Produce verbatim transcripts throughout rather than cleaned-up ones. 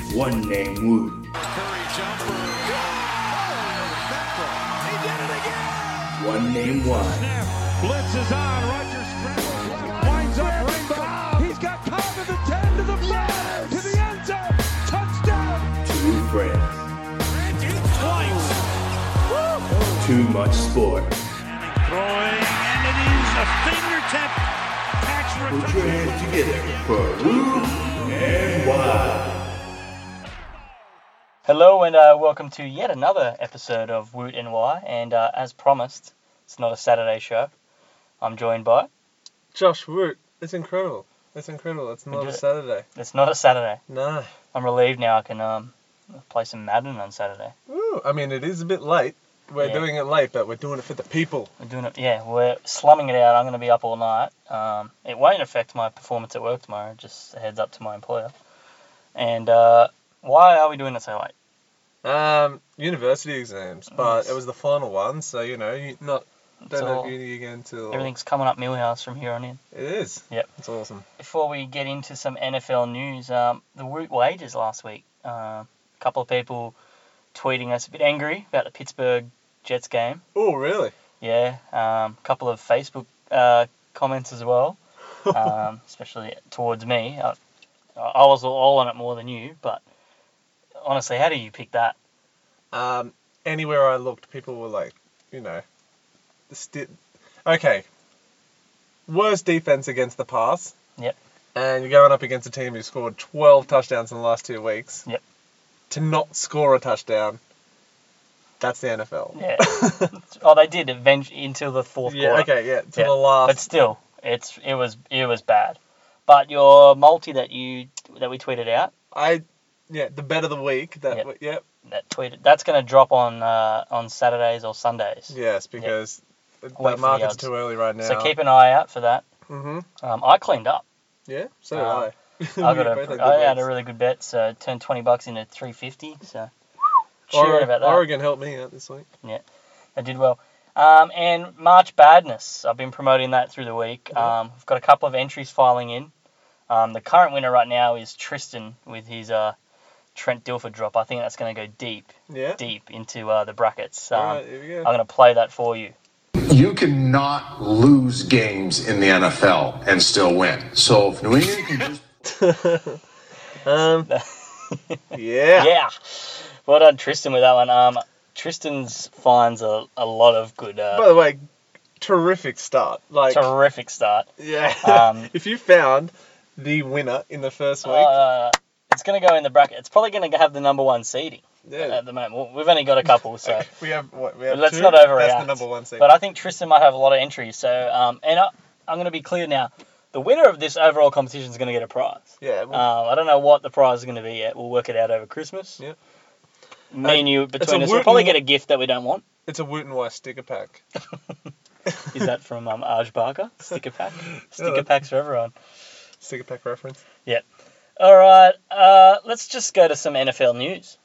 one named Woot. Curry jumper. He did it again. One named Juan. Blitz is on. Rodgers scrambles left. Winds up Rainbow. He's got Cobb to the ten, to the five, to the end zone. Touchdown. Two friends. Twice. Too much sport. Throwing, and it is a fingertip catch Put your return. hands together for Woot and Juan. Hello and uh, welcome to yet another episode of Woot N Y, and uh, as promised, it's not a Saturday show. I'm joined by... Josh Woot. It's incredible. It's incredible. It's We not did a it. Saturday. It's not a Saturday. No. I'm relieved now I can um, play some Madden on Saturday. Woo. I mean, it is a bit late. We're Yeah. doing it late, but we're doing it for the people. We're doing it, yeah, we're slumming it out. I'm going to be up all night. Um, it won't affect my performance at work tomorrow, just a heads up to my employer. And uh, why are we doing it so late? Um, university exams, but Yes. it was the final one, so you know, you not don't all- have uni again till Everything's coming up Millhouse from here on in. It is. Yep. It's awesome. Before we get into some N F L news, um, the Woot wages last week. Uh, a couple of people tweeting us a bit angry about the Pittsburgh Jets game. Oh, really? Yeah, um, a couple of Facebook uh, comments as well, um, especially towards me. I, I was all on it more than you, but honestly, how do you pick that? Um, anywhere I looked, people were like, you know, the sti- okay, worst defense against the pass. Yep. And you're going up against a team who scored twelve touchdowns in the last two weeks. Yep. To not score a touchdown, that's the N F L. Yeah. Oh, they did eventually until the fourth Yeah, quarter. okay, yeah, to Yeah, the last. But still, it's it was it was bad. But your multi that you that we tweeted out, I, yeah, the bet of the week. That, Yep. w- yep. that tweeted that's going to drop on uh, on Saturdays or Sundays. Yes, because Wait for the the market's odds. too early right now. So keep an eye out for that. hmm Um, I cleaned up. Yeah, so did Um, I. I We got both a, had good I had a bets. really good bet, so turned twenty bucks into three fifty. So cheer Oregon, about that. Oregon helped me out this week. I did well. Um, and March Badness, I've been promoting that through the week. Yeah. Um, we've got a couple of entries filing in. Um, the current winner right now is Tristan with his uh, Trent Dilfer drop. I think that's going to go deep, Yeah. deep into uh, the brackets. Um, All right, here we go. I'm going to play that for you. You cannot lose games in the N F L and still win. So if New England can just um, yeah. Yeah. Well done, Tristan, with that one. Um, Tristan's finds a, a lot of good, uh, By the way, terrific start. Like, terrific start. yeah. Um, if you found the winner in the first week, Uh, it's going to go in the bracket. It's probably going to have the number one seeding yeah. at the moment. Well, we've only got a couple, so. Okay, we have what? We have Let's two? not overreact. That's the number one seed. But I think Tristan might have a lot of entries. So, um, and I, I'm going to be clear now. The winner of this overall competition is going to get a prize. yeah. Well, Um, I don't know what the prize is going to be yet. We'll work it out over Christmas. Yep. Me and you, a between us, we'll Wooten- probably get a gift that we don't want. it's a Woot and Weiss sticker pack. Is that from um, Arj Barker? Sticker pack? Sticker Yeah. packs for everyone. Sticker pack reference. All right, uh, let's just go to some N F L news.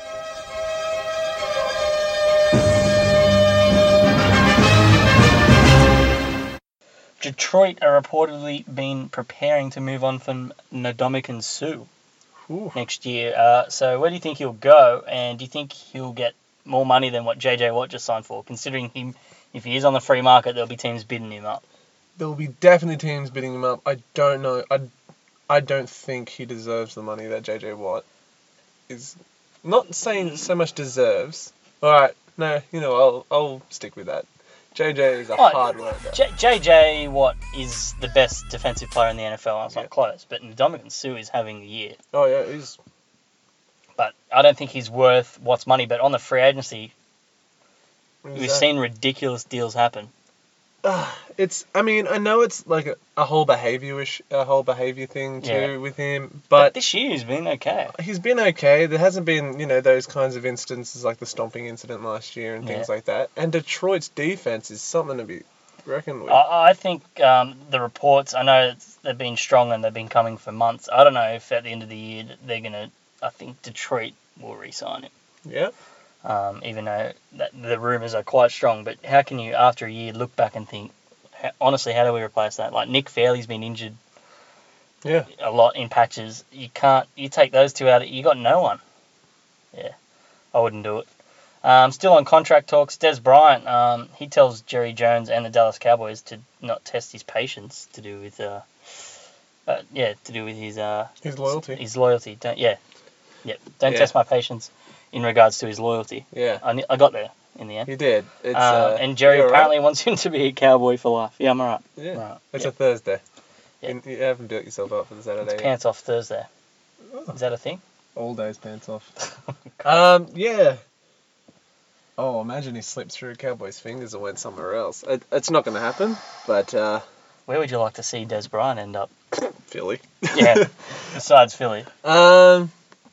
Detroit are reportedly been preparing to move on from Ndamukong Suh Ooh. next year. Uh, so where do you think he'll go? And do you think he'll get more money than what J J Watt just signed for? Considering him, if he is on the free market, there'll be teams bidding him up. There will be definitely teams bidding him up. I don't know. I, I don't think he deserves the money that J J Watt is. Not saying so much deserves. All right. No, you know, I'll I'll stick with that. J J is a Oh, hard worker. J- JJ Watt is the best defensive player in the N F L. It's Yeah. not close, but Ndamukong Suh is having a year. Oh yeah, he's But I don't think he's worth Watt's money. But on the free agency, we've he's, uh, seen ridiculous deals happen. Uh, it's. I mean, I know it's like a, a whole behavior ish, a whole behavior thing too Yeah. with him, But but this year he's been okay. he's been okay. There hasn't been, you know, those kinds of instances like the stomping incident last year and things Yeah. like that. And Detroit's defense is something to be reckoned with. I, I think um, the reports, I know it's, they've been strong and they've been coming for months. I don't know if at the end of the year that they're going to, I think Detroit will re-sign him. yeah. Um, even though that, the rumours are quite strong. But how can you, after a year, look back and think, how, honestly, how do we replace that? Like, Nick Fairley's been injured Yeah. a lot in patches. You can't. You take those two out, you got no one. Yeah, I wouldn't do it. Um, still on contract talks, Des Bryant. Um, he tells Jerry Jones and the Dallas Cowboys to not test his patience to do with. Uh, uh, yeah, to do with his. Uh, His loyalty. His loyalty. Don't. Yeah. Yep. Don't Yeah. test my patience in regards to his loyalty. Yeah. I, ne- I got there in the end. You did. It's, Um, uh, and Jerry you all right? apparently wants him to be a Cowboy for life. Yeah, I'm alright. Yeah. Right. It's Yeah. a Thursday. Yeah. You, you haven't built yourself up for the Saturday. It's yet. pants off Thursday. Oh. Is that a thing? All days pants off. um, yeah. Oh, imagine he slipped through Cowboys' fingers and went somewhere else. It, it's not going to happen, but uh, Where would you like to see Des Bryant end up? Philly. Yeah, besides Philly. Um.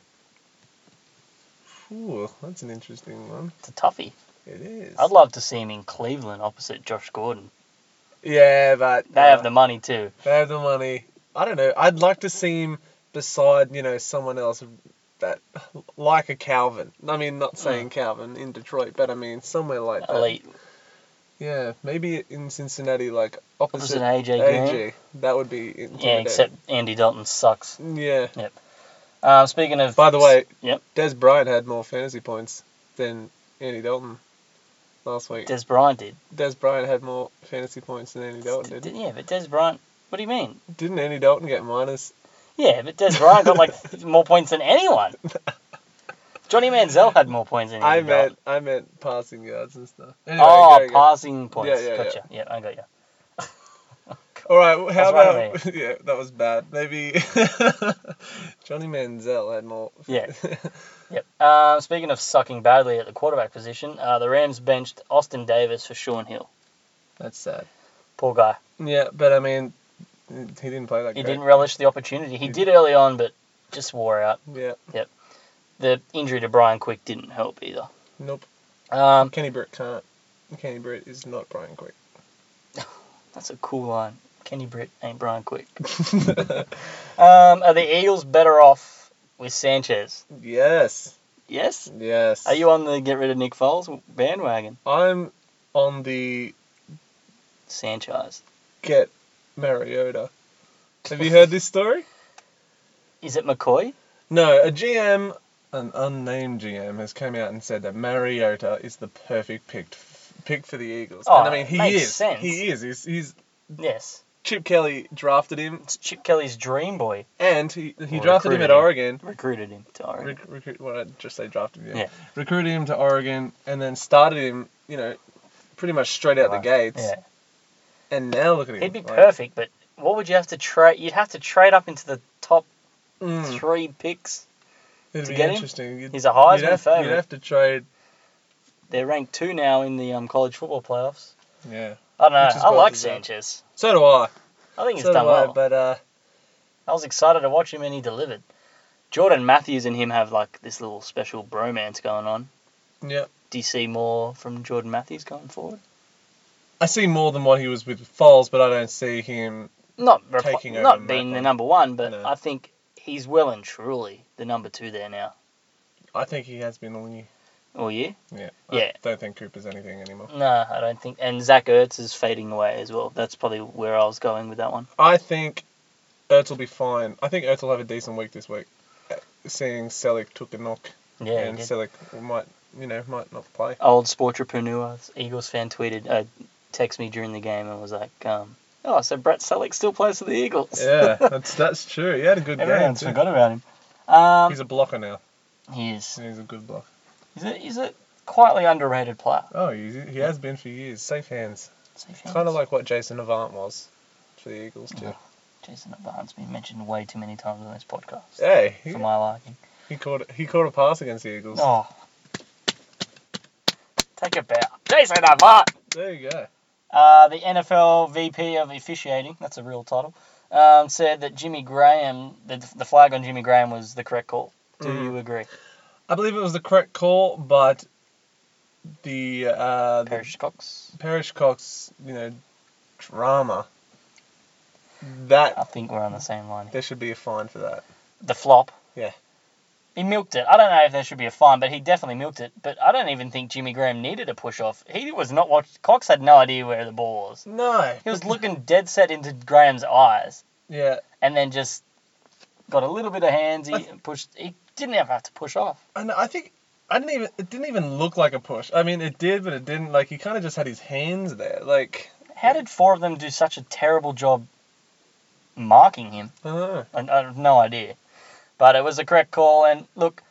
Ooh, that's an interesting one. It's a toughie. It is. I'd love to see him in Cleveland opposite Josh Gordon. Yeah, but They uh, have the money too. They have the money. I don't know. I'd like to see him beside, you know, someone else that, like a Calvin. I mean, not saying Calvin in Detroit, but I mean somewhere like that. Elite. Yeah, maybe in Cincinnati, like opposite, Opposite A J A J. Green. That would be intimidating. Yeah, except Andy Dalton sucks. Yeah. Um, speaking of... By the way, Yep. Des Bryant had more fantasy points than Andy Dalton last week. Des Bryant did. Des Bryant had more fantasy points than Andy Dalton did. Yeah, but Des Bryant... What do you mean? Didn't Andy Dalton get minus? Yeah, but Des Bryant got like more points than anyone. Johnny Manziel had more points than I Andy Dalton. meant I meant passing yards and stuff. Anyway, Oh, go, go. passing points. Yeah, yeah, gotcha. Yeah. I got you. All right, well, how That's about yeah, that was bad. Maybe Johnny Manziel had more. Yeah. Yep. Uh, speaking of sucking badly at the quarterback position, uh, the Rams benched Austin Davis for Sean Hill. That's sad. Poor guy. Yeah, but I mean, he didn't play that He great. didn't relish the opportunity. He did early on, but just wore out. Yeah. The injury to Brian Quick didn't help either. Nope. Um, Kenny Britt can't. Kenny Britt is not Brian Quick. that's a cool line. Kenny Britt ain't Brian Quick. Um, are the Eagles better off with Sanchez? Yes. Yes? Yes. Are you on the get rid of Nick Foles bandwagon? I'm on the Sanchez. get Mariota. Have you heard this story? Is it McCoy? No, a G M, an unnamed G M, has come out and said that Mariota is the perfect pick pick for the Eagles. Oh, and I mean, he makes is. sense. He is. He's, he's Yes. Chip Kelly drafted him, It's Chip Kelly's dream boy. and he he Or drafted him recruited at him. Oregon. Recruited him to Oregon. Rec- recruit, well, I just say drafted him. Yeah. Yeah. Recruited him to Oregon, and then started him, you know, pretty much straight out the gates. Yeah. And now look at him. He'd be like, perfect, but what would you have to trade? You'd have to trade up into the top mm, three picks. it'd to be get him. interesting. You'd, He's a Heisman you'd have, favourite. You'd have to trade. They're ranked two now in the um, college football playoffs. Yeah. I don't know. Which is I well like deserved. Sanchez. So do I. I think he's so done do I, well. But uh, I was excited to watch him and he delivered. Jordan Matthews and him have like this little special bromance going on. yeah. Do you see more from Jordan Matthews going forward? I see more than what he was with Foles, but I don't see him. Not repl- Taking over not being the Macklin. number one, but No. I think he's well and truly the number two there now. I think he has been all year. All year? Yeah. Yeah. I don't think Cooper's anything anymore. No, I don't think. And Zach Ertz is fading away as well. That's probably where I was going with that one. I think Ertz will be fine. I think Ertz will have a decent week this week. Uh, Seeing Selleck took a knock, Yeah, and he did. Selleck might, you know, might not play. Old Sportrepreneur, Eagles fan tweeted, uh, texted me during the game and was like, um, "Oh, so Brett Selleck still plays for the Eagles." Yeah, that's that's true. He had a good game Everyone's too. forgot about him. Um, He's a blocker now. he is. He's a good blocker. He's a, he's a quietly underrated player. Oh, he, he has been for years. Safe hands. Safe hands. Kind of like what Jason Avant was for the Eagles too. Yeah. Jason Avant's been mentioned way too many times on this podcast Hey, he, for my liking. he caught he caught a pass against the Eagles. Oh, take a bow, Jason Avant. There you go. Uh, the N F L V P of officiating, that's a real title, um, said that Jimmy Graham, the, the flag on Jimmy Graham was the correct call. Do Mm. you agree? I believe it was the correct call, but the uh, the Parrish Cox? Parrish Cox, you know, drama. That I think we're on the same line here. there should be a fine for that. The flop. Yeah. He milked it. I don't know if there should be a fine, but he definitely milked it. But I don't even think Jimmy Graham needed a push off. He was not watch. Cox had no idea where the ball was. No. He was looking dead set into Graham's eyes. Yeah. and then just got a little bit of handsy and pushed. He didn't ever have to push off. And I think I didn't even. It didn't even look like a push. I mean, it did, but it didn't. Like he kind of just had his hands there. Like How did four of them do such a terrible job marking him? I don't know. I, I have no idea. But it was a correct call. And look,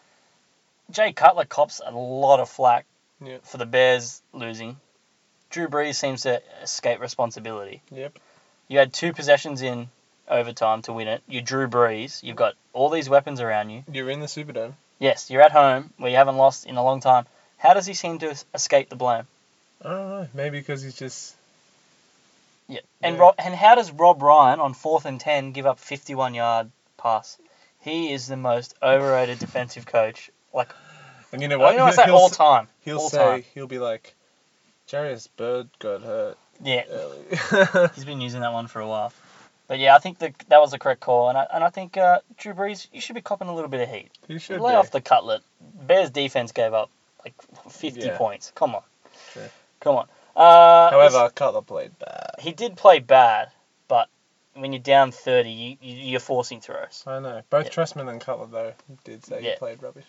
Jay Cutler cops a lot of flack Yeah. for the Bears losing. Drew Brees seems to escape responsibility. Yep. You had two possessions in overtime to win it. You Drew Brees. You've got all these weapons around you. You're in the Superdome. Yes, you're at home where you haven't lost in a long time. How does he seem to es- escape the blame? I don't know. Maybe because he's just. Yeah. And Yeah. Rob, and how does Rob Ryan on fourth and ten give up fifty-one yard pass? He is the most overrated defensive coach. Like, And you know I what? don't want to say He'll- all s- time. He'll all say time. he'll be like, Jarius Bird got hurt Yeah, early. he's been using that one for a while. But yeah, I think the, that was the correct call, and I and I think uh, Drew Brees, you should be copping a little bit of heat. he should Lay be. off the cutlet. Bears defense gave up like fifty Yeah. points. Come on, True. come on. Uh, However, Cutler played bad. he did play bad, but when you're down thirty, you, you, you're forcing throws. I know. Both Yeah. Trestman and Cutler though did say Yeah. he played rubbish.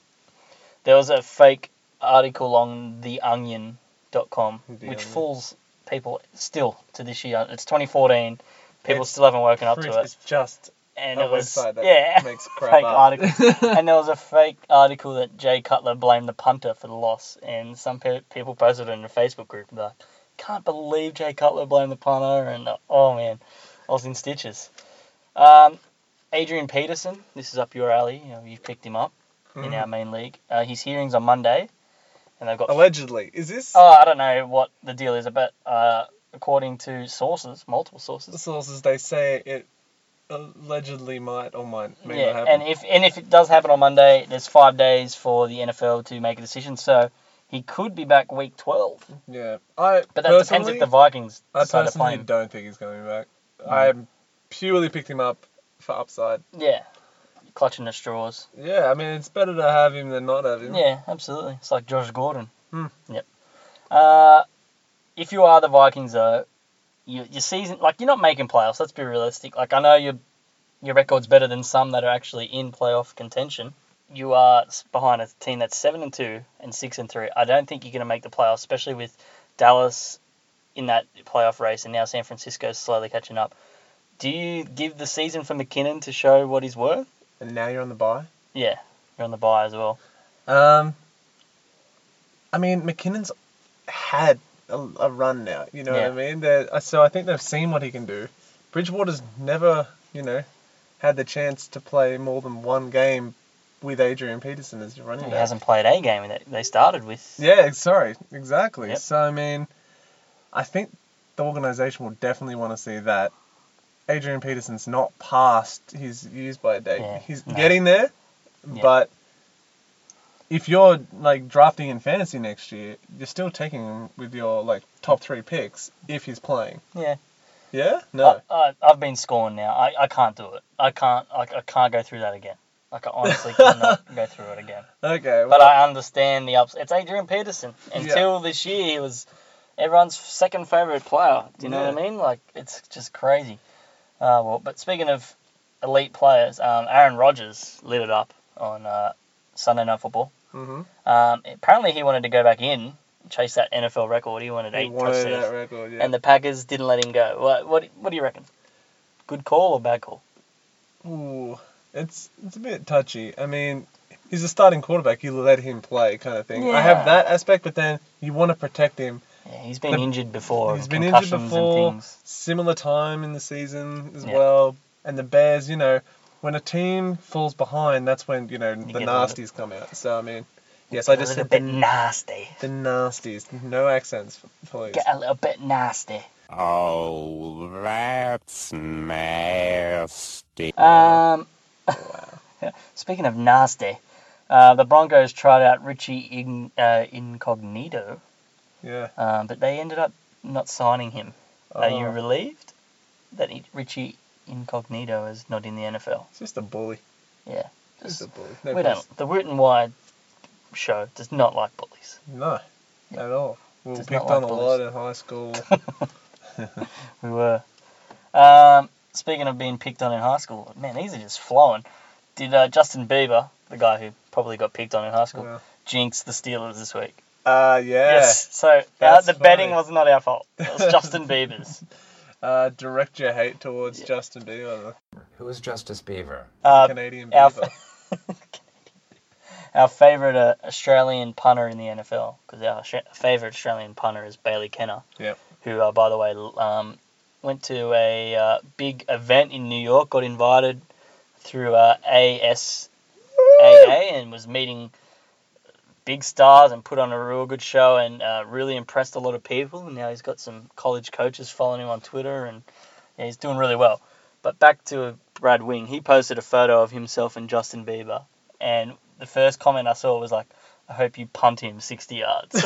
There was a fake article on the onion dot com The which Onion. fools people still to this year. It's twenty fourteen. People It's still haven't woken up Pretty- to it. It's just And a it was website that yeah, makes crap fake up. article. And there was a fake article that Jay Cutler blamed the punter for the loss, and some pe- people posted it in a Facebook group like, "Can't believe Jay Cutler blamed the punter," and uh, oh man, I was in stitches. Um, Adrian Peterson, this is up your alley. You know, you've picked him up in Mhm. our main league. Uh, his hearings on Monday, and they've got. Allegedly, is this Oh, I don't know what the deal is, but uh, according to sources, multiple the sources. sources? They say it allegedly might or might may Yeah, not happen. and if and if it does happen on Monday, there's five days for the N F L to make a decision. So he could be back week twelve. yeah, I. But that depends personally, if the Vikings I decide to play personally him. don't think he's coming back. Mm. I purely picked him up for upside. Yeah, clutching the straws. Yeah, I mean it's better to have him than not have him. Yeah, absolutely. It's like Josh Gordon. Hmm. Yep. Uh, if you are the Vikings though, you, your season like you're not making playoffs. Let's be realistic. Like I know your your record's better than some that are actually in playoff contention. You are s- behind a team that's seven and two and six and three. I don't think you're going to make the playoffs, especially with Dallas in that playoff race and now San Francisco slowly catching up. Do you give the season for McKinnon to show what he's worth? And now you're on the bye. Yeah, you're on the bye as well. Um, I mean, McKinnon's had a, a run now. You know Yeah. what I mean? They're, so I think they've seen what he can do. Bridgewater's never, you know, had the chance to play more than one game with Adrian Peterson as your running He back. hasn't played a game that they started with. Yeah, sorry, exactly. Yep. So I mean, I think the organisation will definitely want to see that. Adrian Peterson's not past his use by date. Yeah, He's no. getting there, Yeah. but if you're like drafting in fantasy next year, you're still taking him with your like top three picks if he's playing. Yeah. Yeah? No. I, I, I've been scorned now. I, I can't do it. I can't. I, I can't go through that again. Like I honestly cannot go through it again. Okay. Well, But I understand the ups. It's Adrian Peterson. Until this year, he was everyone's second favorite player. Do you know what I mean? Like it's just crazy. Uh, well, but speaking of elite players, um, Aaron Rodgers lit it up on uh, Sunday Night Football. mhm. Um, apparently, he wanted to go back in, chase that N F L record. He wanted He eight wanted touchdowns, that record. Yeah. and the Packers didn't let him go. What what what do you reckon? Good call or bad call? Ooh, it's it's a bit touchy. I mean, he's a starting quarterback. You let him play, kind of thing. I Yeah. have that aspect, but then you want to protect him. Yeah, he's been The- injured before. He's and been injured concussions before. And things. Similar time in the season as Yeah. well. And the Bears, you know, when a team falls behind, that's when you know the get a little bit- nasties come out. So I mean, yes, I Get just a little said bit the, nasty. the nasties. No accents, please. Get a little bit nasty. Oh, that's nasty. Um, Wow. speaking of nasty, uh, the Broncos tried out Richie in, uh, Incognito, Yeah. um, but they ended up not signing him. Are you Oh, relieved that he, Richie Incognito is not in the N F L? it's just a bully. Yeah. Just Just, a bully. No, we place- don't. The Root and Wide show does not like bullies. no, at all. We were Does picked not on like a bullies. lot in high school. We were. Um, speaking of being picked on in high school, man, these are just flowing. Did uh, Justin Bieber, the guy who probably got picked on in high school, Yeah. jinx the Steelers this week? Uh, yeah. Yes. So uh, That's the betting funny. was not our fault. It was Justin Bieber's. Uh, direct your hate towards Yeah. Justin Bieber, Who is Justice Beaver? the Uh, Canadian our, Bieber. our favourite uh, Australian punter in the N F L, because our sh- favourite Australian punter is Bailey Kenner, Yep. who, uh, by the way, l- um, went to a uh, big event in New York, got invited through uh, A S A A and was meeting big stars and put on a real good show and uh, really impressed a lot of people. And now he's got some college coaches following him on Twitter and yeah, he's doing really well. But back to Brad Wing, he posted a photo of himself and Justin Bieber, and the first comment I saw was like, I hope you punt him sixty yards.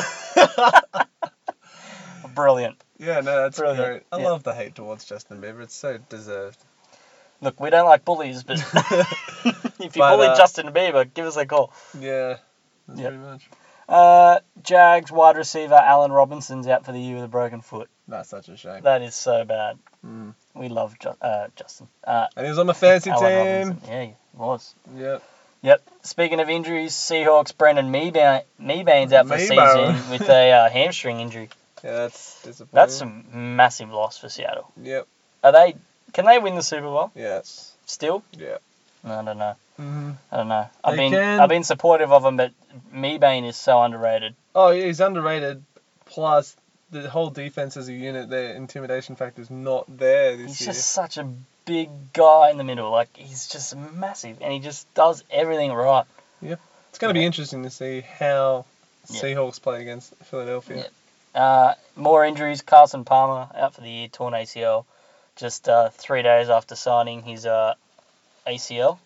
Brilliant. Yeah, no, that's Brilliant. great. I Yeah. love the hate towards Justin Bieber. It's so deserved. Look, we don't like bullies, but if you But, bully uh, Justin Bieber, give us a call. Yeah, that's Yep. pretty much. Uh, Jags wide receiver Allen Robinson's out for the year with a broken foot. That's such a shame. That is so bad. Mm. We love Ju- uh, Justin. Uh, And he was on my fantasy Allen team. Robinson. Yeah, he was. Yep. Yep. Speaking of injuries, Seahawks Brendan Meebane, Meebane's out for the Meebane. season with a uh, hamstring injury. Yeah, that's disappointing. That's a massive loss for Seattle. Yep. Are they? Can they win the Super Bowl Yes. still? Yeah. I don't know. Mm-hmm. I don't know. I've They been can. I've been supportive of him, but Meebane is so underrated. Oh, yeah, he's underrated. Plus, the whole defense as a unit, their intimidation factor is not there this He's year. just such a big guy in the middle. Like he's just massive, and he just does everything right. It's going to be Yeah. interesting to see how Yeah. Seahawks play against Philadelphia. Yeah. Uh, more injuries. Carson Palmer out for the year, torn A C L. Just uh, three days after signing his uh, A C L.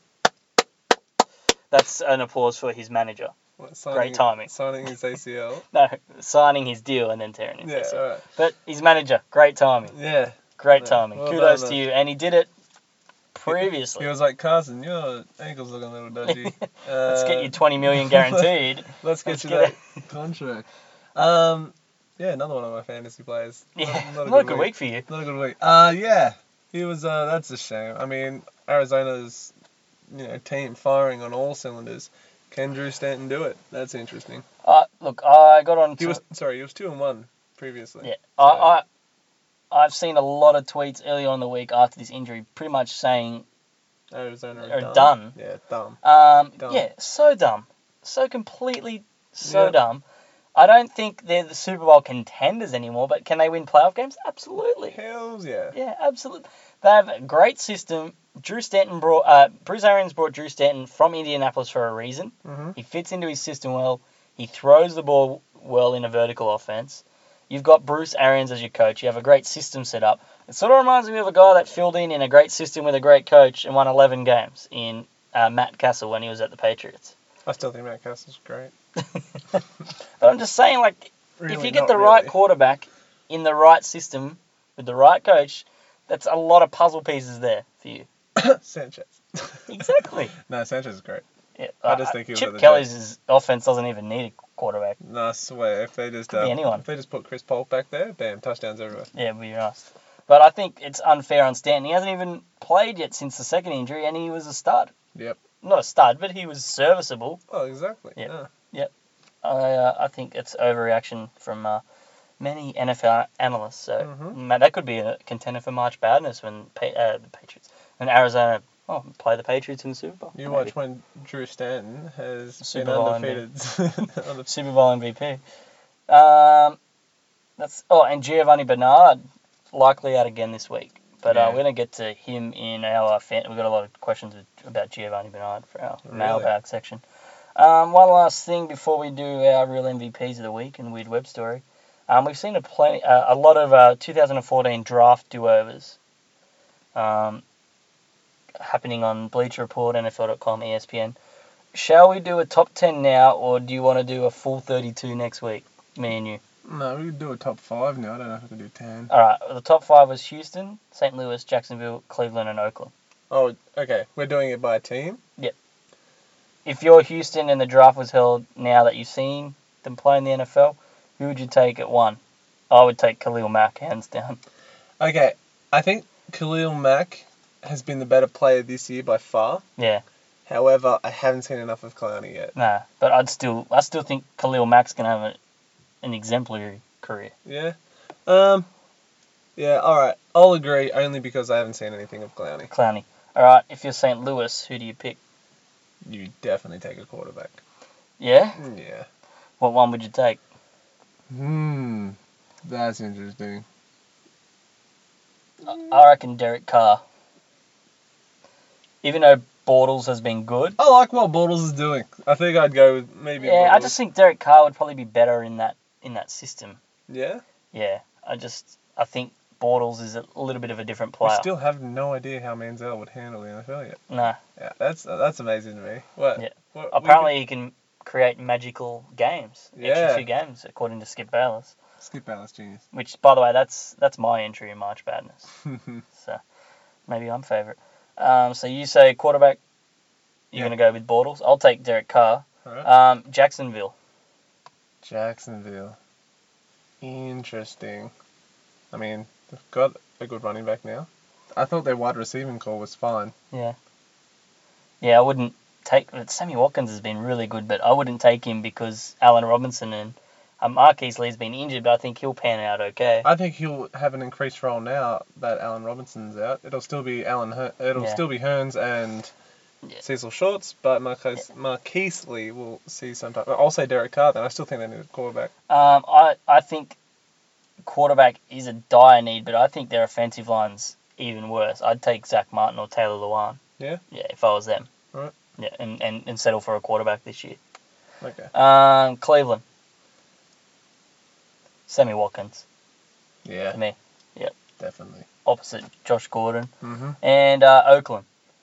That's an applause for his manager. What, signing, Great timing. Signing his A C L. No, signing his deal and then tearing his yeah, A C L. alright. But his manager, great timing. Yeah. Great Yeah, timing. well Kudos done, to man. you. And he did it previously. He was like, Carson, your ankle's looking a little dodgy. Let's Uh, get you twenty million guaranteed. Let's get Let's you get that contract. Um, yeah, another one of my fantasy players. Yeah, Not, not a good week for you. Not a good week. Uh, yeah, he was. Uh, that's a shame. I mean, Arizona's, you know, team firing on all cylinders. Can Drew Stanton do it? That's interesting. Uh, look, I got on. He To, was sorry. He was two and one previously. yeah, I, I, I've seen a lot of tweets early on in the week after this injury, pretty much saying, Arizona Are are done. done. Yeah, dumb. um, Dumb. yeah, so dumb, so completely so Yeah. dumb. I don't think they're the Super Bowl contenders anymore, but can they win playoff games? Absolutely. Hells yeah. Yeah, absolutely. They have a great system. Drew Stanton brought, uh, Bruce Arians brought Drew Stanton from Indianapolis for a reason. Mhm. He fits into his system well. He throws the ball well in a vertical offense. You've got Bruce Arians as your coach. You have a great system set up. It sort of reminds me of a guy that filled in in a great system with a great coach and won eleven games in uh, Matt Castle when he was at the Patriots. I still think Matt Castle's great. But I'm just saying, like, if Really, you get not the right really. quarterback in the right system with the right coach, that's a lot of puzzle pieces there for you. Sanchez. Exactly. No, Sanchez is great. Yeah, I just think he was Chip at the Kelly's offense doesn't even need a quarterback. No, I swear, if they just Could be uh, anyone. if they just put Chris Polk back there, bam, touchdowns everywhere. Yeah, it'd be nice. But I think it's unfair on Stanton. He hasn't even played yet since the second injury, and he was a stud. Yep. Not a stud, but he was serviceable. Oh, exactly. Yeah. Yeah. I uh, I think it's overreaction from uh, many N F L analysts. So Mhm. ma- that could be a contender for March Madness when pa- uh, the Patriots, when Arizona oh, play the Patriots in the Super Bowl. You maybe. watch when Drew Stanton has Super been Bowl undefeated. on the, Super Bowl M V P. Um, that's oh, and Giovanni Bernard likely out again this week. But uh, Yeah. we're gonna get to him in our fan. We've got a lot of questions with, about Giovanni Bernard for our Really? mailbag section. Um, one last thing before we do our real M V Ps of the week and weird web story. Um, we've seen a plenty, uh, a lot of uh, two thousand fourteen draft do-overs. Um, happening on Bleacher Report, N F L dot com, E S P N. Shall we do a top ten now, or do you want to do a full thirty-two next week, me and you? no, we could do a top five now. I don't know if we can do ten. All right, the top five was Houston, Saint Louis, Jacksonville, Cleveland, and Oakland. Oh, okay. We're doing it by team. If you're Houston and the draft was held now that you've seen them play in the N F L, who would you take at one? I would take Khalil Mack, hands down. Okay, I think Khalil Mack has been the better player this year by far. Yeah. However, I haven't seen enough of Clowney yet. Nah, but I'd still, I still think Khalil Mack's gonna have a, an exemplary career. Yeah. Um. Yeah. All right. I'll agree. Only because I haven't seen anything of Clowney. Clowney. All right. If you're Saint Louis, who do you pick? You definitely take a quarterback. Yeah. Yeah. What one would you take? Hmm. That's interesting. I I reckon Derek Carr. Even though Bortles has been good. I like what Bortles is doing. I think I'd go with maybe. Yeah, I Bortles. just think Derek Carr would probably be better in that in that system. Yeah. Yeah, I just I think Bortles is a little bit of a different We player. still have no idea how Manziel would handle the N F L yet. No, Yeah, that's that's amazing to me. What? Yeah. what- apparently he can create magical games, Yeah. extra few games, according to Skip Bayless. we, Skip Bayless genius. Which, by the way, that's that's my entry in March Madness. So maybe I'm favourite. Um, so you say quarterback. You're Yeah. gonna go with Bortles. I'll take Derek Carr. Alright. Um, Jacksonville. Jacksonville. Interesting. I mean, they've got a good running back now. I thought their wide receiving core was fine. Yeah. Yeah, I wouldn't take. But Sammy Watkins has been really good, but I wouldn't take him because Allen Robinson and um, Marquise Lee's been injured, but I think he'll pan out okay. I think he'll have an increased role now that Allen Robinson's out. It'll still be Allen. Her- it'll Yeah. still be Hearns and Yeah. Cecil Shorts, but Marquise, Marquise Lee will see some time. I'll say Derek Carr then. I still think they need a quarterback. Um, I I think quarterback is a dire need, but I think their offensive line's even worse. I'd take Zach Martin or Taylor Lewan. Yeah? Yeah, if I was them. Alright. Yeah, and, and, and settle for a quarterback this year. Okay. Um, Cleveland. Sammy Watkins. Yeah. To me. Definitely. Opposite Josh Gordon. Mm-hmm. And uh, Oakland.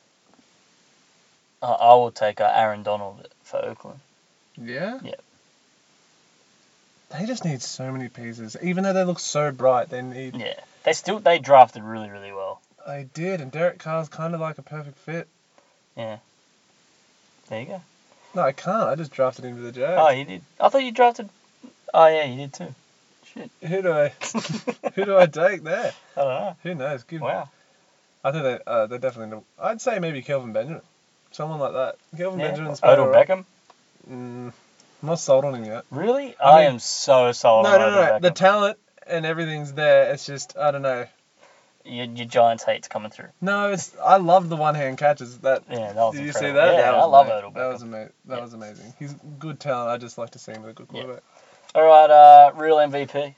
Uh, I will take uh, Aaron Donald for Oakland. Yeah? Yeah. They just need so many pieces. Even though they look so bright, they need... Yeah. They still they drafted really, really well. I did, and Derek Carr's kind of like a perfect fit. Yeah. There you go. No, I can't. I just drafted him to the Jags. Oh, you did. I thought you drafted. Oh yeah, you did too. Shit. Who do I... who do I take there? I don't know. Who knows? Give, Wow. I think they, uh, they're definitely... I'd say maybe Kelvin Benjamin. Someone like that. Kelvin Yeah. Benjamin's... Odell better- Beckham. Mm, I'm not sold on him yet. Really? I I, mean- am so sold No, on no, Odell no, no. The Beckham. talent and everything's there. It's just, I don't know. your, your Giants hate's coming through. No, it's. I love the one-hand catches. That. Yeah, that was Did you see incredible. that? Yeah, that I was love ama- Odell That was Beckham. amazing. That Yeah. was amazing. He's good talent. I just like to see him with a good Yeah. quarterback. All right, uh, real M V P.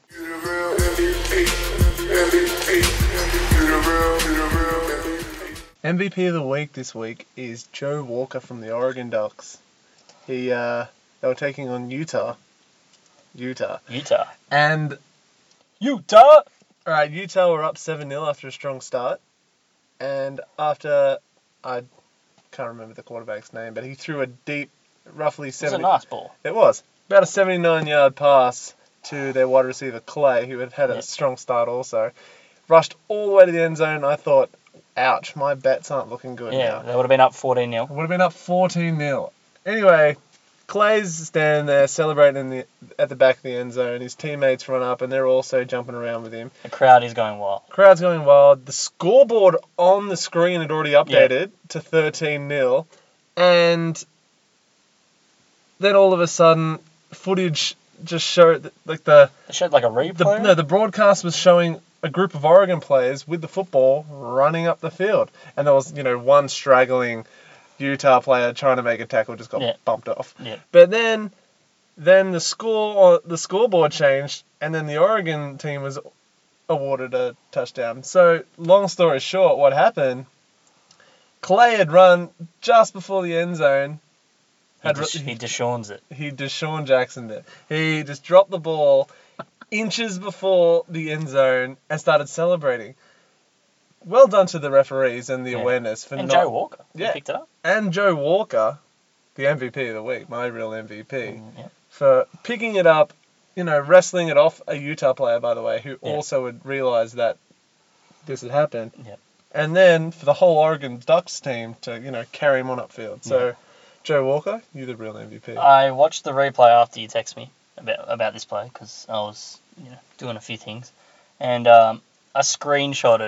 M V P of the week this week is Joe Walker from the Oregon Ducks. He, uh, they were taking on Utah. Utah. Utah. And, Utah. alright, Utah were up seven nil after a strong start. And after, I can't remember the quarterback's name, but he threw a deep, roughly It was a seventy. nice ball. It was. About a seventy-nine yard pass to their wide receiver, Clay, who had had a Yeah. strong start also. Rushed all the way to the end zone. I thought, ouch, my bets aren't looking good Yeah, now. they would have been up fourteen nil. Would have been up fourteen nil. Anyway, Clay's standing there celebrating in the, at the back of the end zone. His teammates run up and they're also jumping around with him. The crowd is going wild. Crowd's going wild. The scoreboard on the screen had already updated to thirteen nil. And then all of a sudden, footage just showed, that, like the, They showed like a replay. the no, the broadcast was showing a group of Oregon players with the football running up the field. And there was, you know, one straggling Utah player trying to make a tackle just got Yeah. bumped off. Yeah. But then then the score the scoreboard changed and then the Oregon team was awarded a touchdown. So long story short, what happened, Clay had run just before the end zone. He, Had Desha- ru- he Deshaun's it. he Deshaun Jackson did. He just dropped the ball inches before the end zone and started celebrating. Well done to the referees and the Yeah. awareness for And not Joe Walker. He Yeah. picked it up. and Joe Walker, the M V P of the week, my real M V P, Mm, yeah. for picking it up, you know, wrestling it off a Utah player, by the way, who Yeah. also had realised that this had happened. Yeah. And then for the whole Oregon Ducks team to, you know, carry him on upfield. So, Yeah. Joe Walker, you're the real M V P. I watched the replay after you text me about about this play because I was you know doing a few things, and um, I screenshotted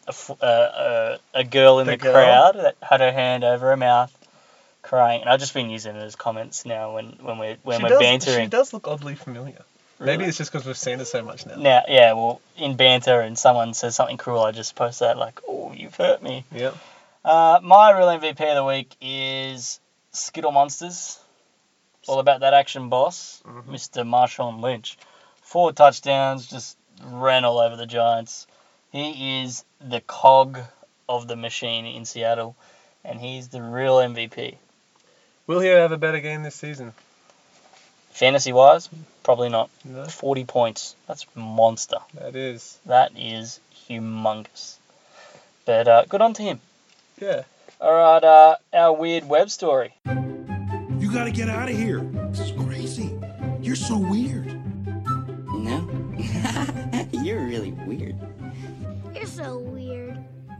a, f- uh, a, a girl in The the, girl? crowd that had her hand over her mouth, crying. And I've just been using it as comments now when, when we're when she we're does, bantering. She does look oddly familiar. Maybe Really? it's just because we've seen it so much now. Now, yeah, well, in banter and someone says something cruel, I just post that like, oh, you've hurt me. Yep. Uh, my real M V P of the week is Skittle Monsters. All about that action boss, Mhm. Mister Marshawn Lynch. Four touchdowns, just ran all over the Giants. He is the cog of the machine in Seattle, and he's the real M V P. Will he have a better game this season? Fantasy-wise, probably not. No. forty points. That's monster. That is. That is humongous. But uh, good on to him. Yeah. All right, uh, our weird web story. You gotta get out of here. This is crazy. You're so weird. No? You're really weird. You're so weird.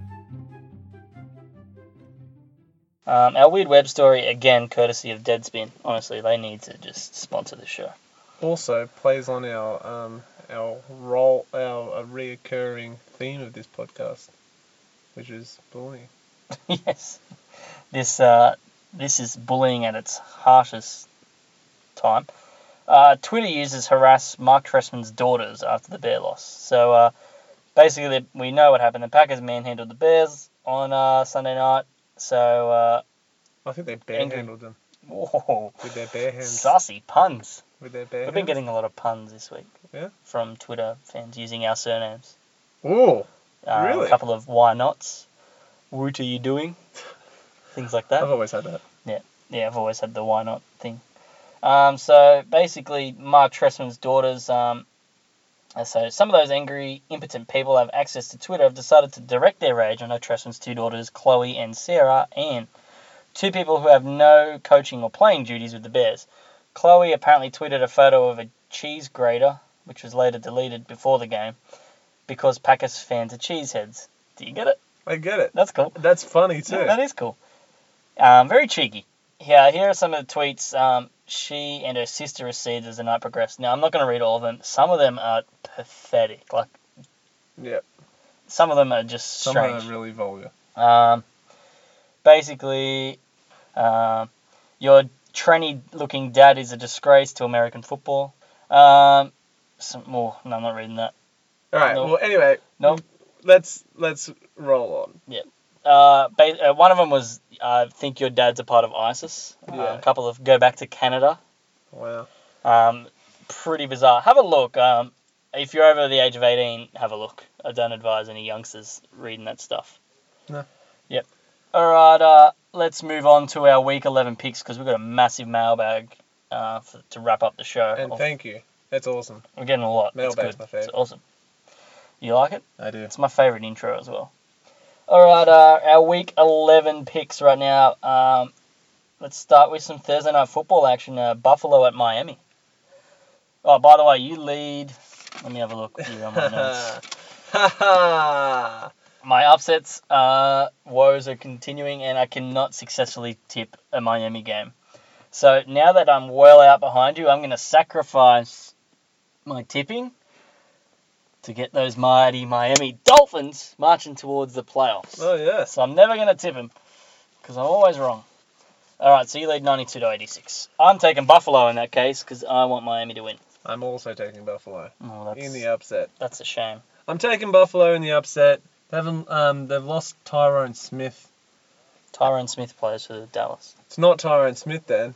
Um, our weird web story, again, courtesy of Deadspin. Honestly, they need to just sponsor the show. Also plays on our um our role our uh, reoccurring theme of this podcast, which is bullying. Yes. This uh, this is bullying at its harshest time. Uh, Twitter users harass Mark Trestman's daughters after the Bear loss. So uh, basically, we know what happened. The Packers manhandled the Bears on uh, Sunday night. So, uh, I think they Angry. barehandled them whoa, with their bare hands. saucy puns. With their bare We've been hands. getting a lot of puns this week. Yeah? From Twitter fans using our surnames. Ooh, Uh, Really? A couple of why nots. What are you doing? Things like that. I've always had that. Yeah, I've always had the why not thing. Um, so basically, Mark Trestman's daughters. Um, so some of those angry, impotent people who have access to Twitter have decided to direct their rage on Trestman's two daughters, Chloe and Sarah Ann, two people who have no coaching or playing duties with the Bears. Chloe apparently tweeted a photo of a cheese grater, which was later deleted before the game, because Packers fans are cheeseheads. Do you get it? I get it. That's cool. That's funny too. Yeah, that is cool. Um, very cheeky. Yeah, here are some of the tweets um, she and her sister received as the night progressed. Now, I'm not going to read all of them. Some of them are pathetic. Like, Yeah. some of them are just Some strange. are really vulgar. Um, basically, um, your tranny-looking dad is a disgrace to American football. Um, some more. No, I'm not reading that. All right. Nope. Well, anyway. Nope. Let's let's roll on. Uh, ba- uh, one of them was, I uh, think your dad's a part of ISIS. Uh, Yeah. a couple of go back to Canada. Wow. Um, pretty bizarre. Have a look. Um, if you're over the age of eighteen, have a look. I don't advise any youngsters reading that stuff. No. Yep. All right. Uh, let's move on to our week eleven picks because we've got a massive mailbag uh, for, to wrap up the show. And off. thank you. That's awesome. We're getting a lot. That's Mailbag's good. my favourite. It's awesome. You like it? I do. It's my favourite intro as well. All right, uh, our week eleven picks right now. Um, let's start with some Thursday night football action. Uh, Buffalo at Miami. Oh, by the way, you lead. Let me have a look here on my notes. Ha ha! My upsets uh, woes are continuing, and I cannot successfully tip a Miami game. So now that I'm well out behind you, I'm going to sacrifice my tipping to get those mighty Miami Dolphins marching towards the playoffs. Oh yes. So I'm never going to tip them because I'm always wrong. All right, so you lead ninety-two to eighty-six. I'm taking Buffalo in that case because I want Miami to win. I'm also taking Buffalo Oh, that's, in the upset. that's a shame. I'm taking Buffalo in the upset. They haven't. Um, they've lost Tyrone Smith. Tyron Smith plays for Dallas. It's not Tyrone Smith then.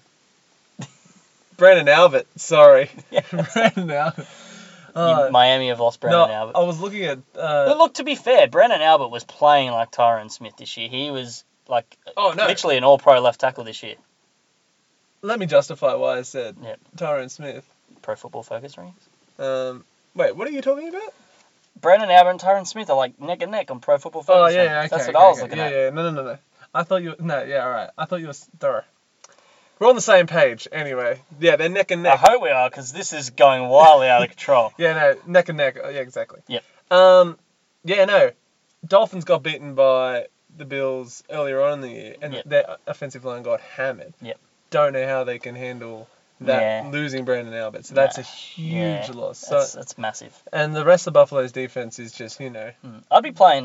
Brandon Albert. Sorry. Yeah. Brandon Albert. You- Uh, Miami have lost no, Brandon Albert. I was looking at. But Uh, look, to be fair, Brandon Albert was playing like Tyron Smith this year. He was like oh no. literally an all-pro left tackle this year. Let me justify why I said Yep. Tyrone Smith. Pro Football Focus rings. Um, wait, what are you talking about? Brandon Albert and Tyron Smith are like neck and neck on Pro Football Focus. Oh yeah, rings. yeah, okay. That's what okay, I was okay. looking yeah, at. Yeah, no, no, no, no. I thought you. No, yeah, all right. I thought you were thorough. We're on the same page, anyway. Yeah, they're neck and I neck. hope we are because this is going wildly out of control. Yeah, no, neck and neck. Oh, yeah, exactly. Yep. Um, yeah, no. Dolphins got beaten by the Bills earlier on in the year, and Yep. their offensive line got hammered. Yep. Don't know how they can handle that Yeah. losing Brandon Albert. So that's Nah. a huge Yeah, loss. So, That's, that's massive. and the rest of Buffalo's defense is just, you know, Hmm. I'd be playing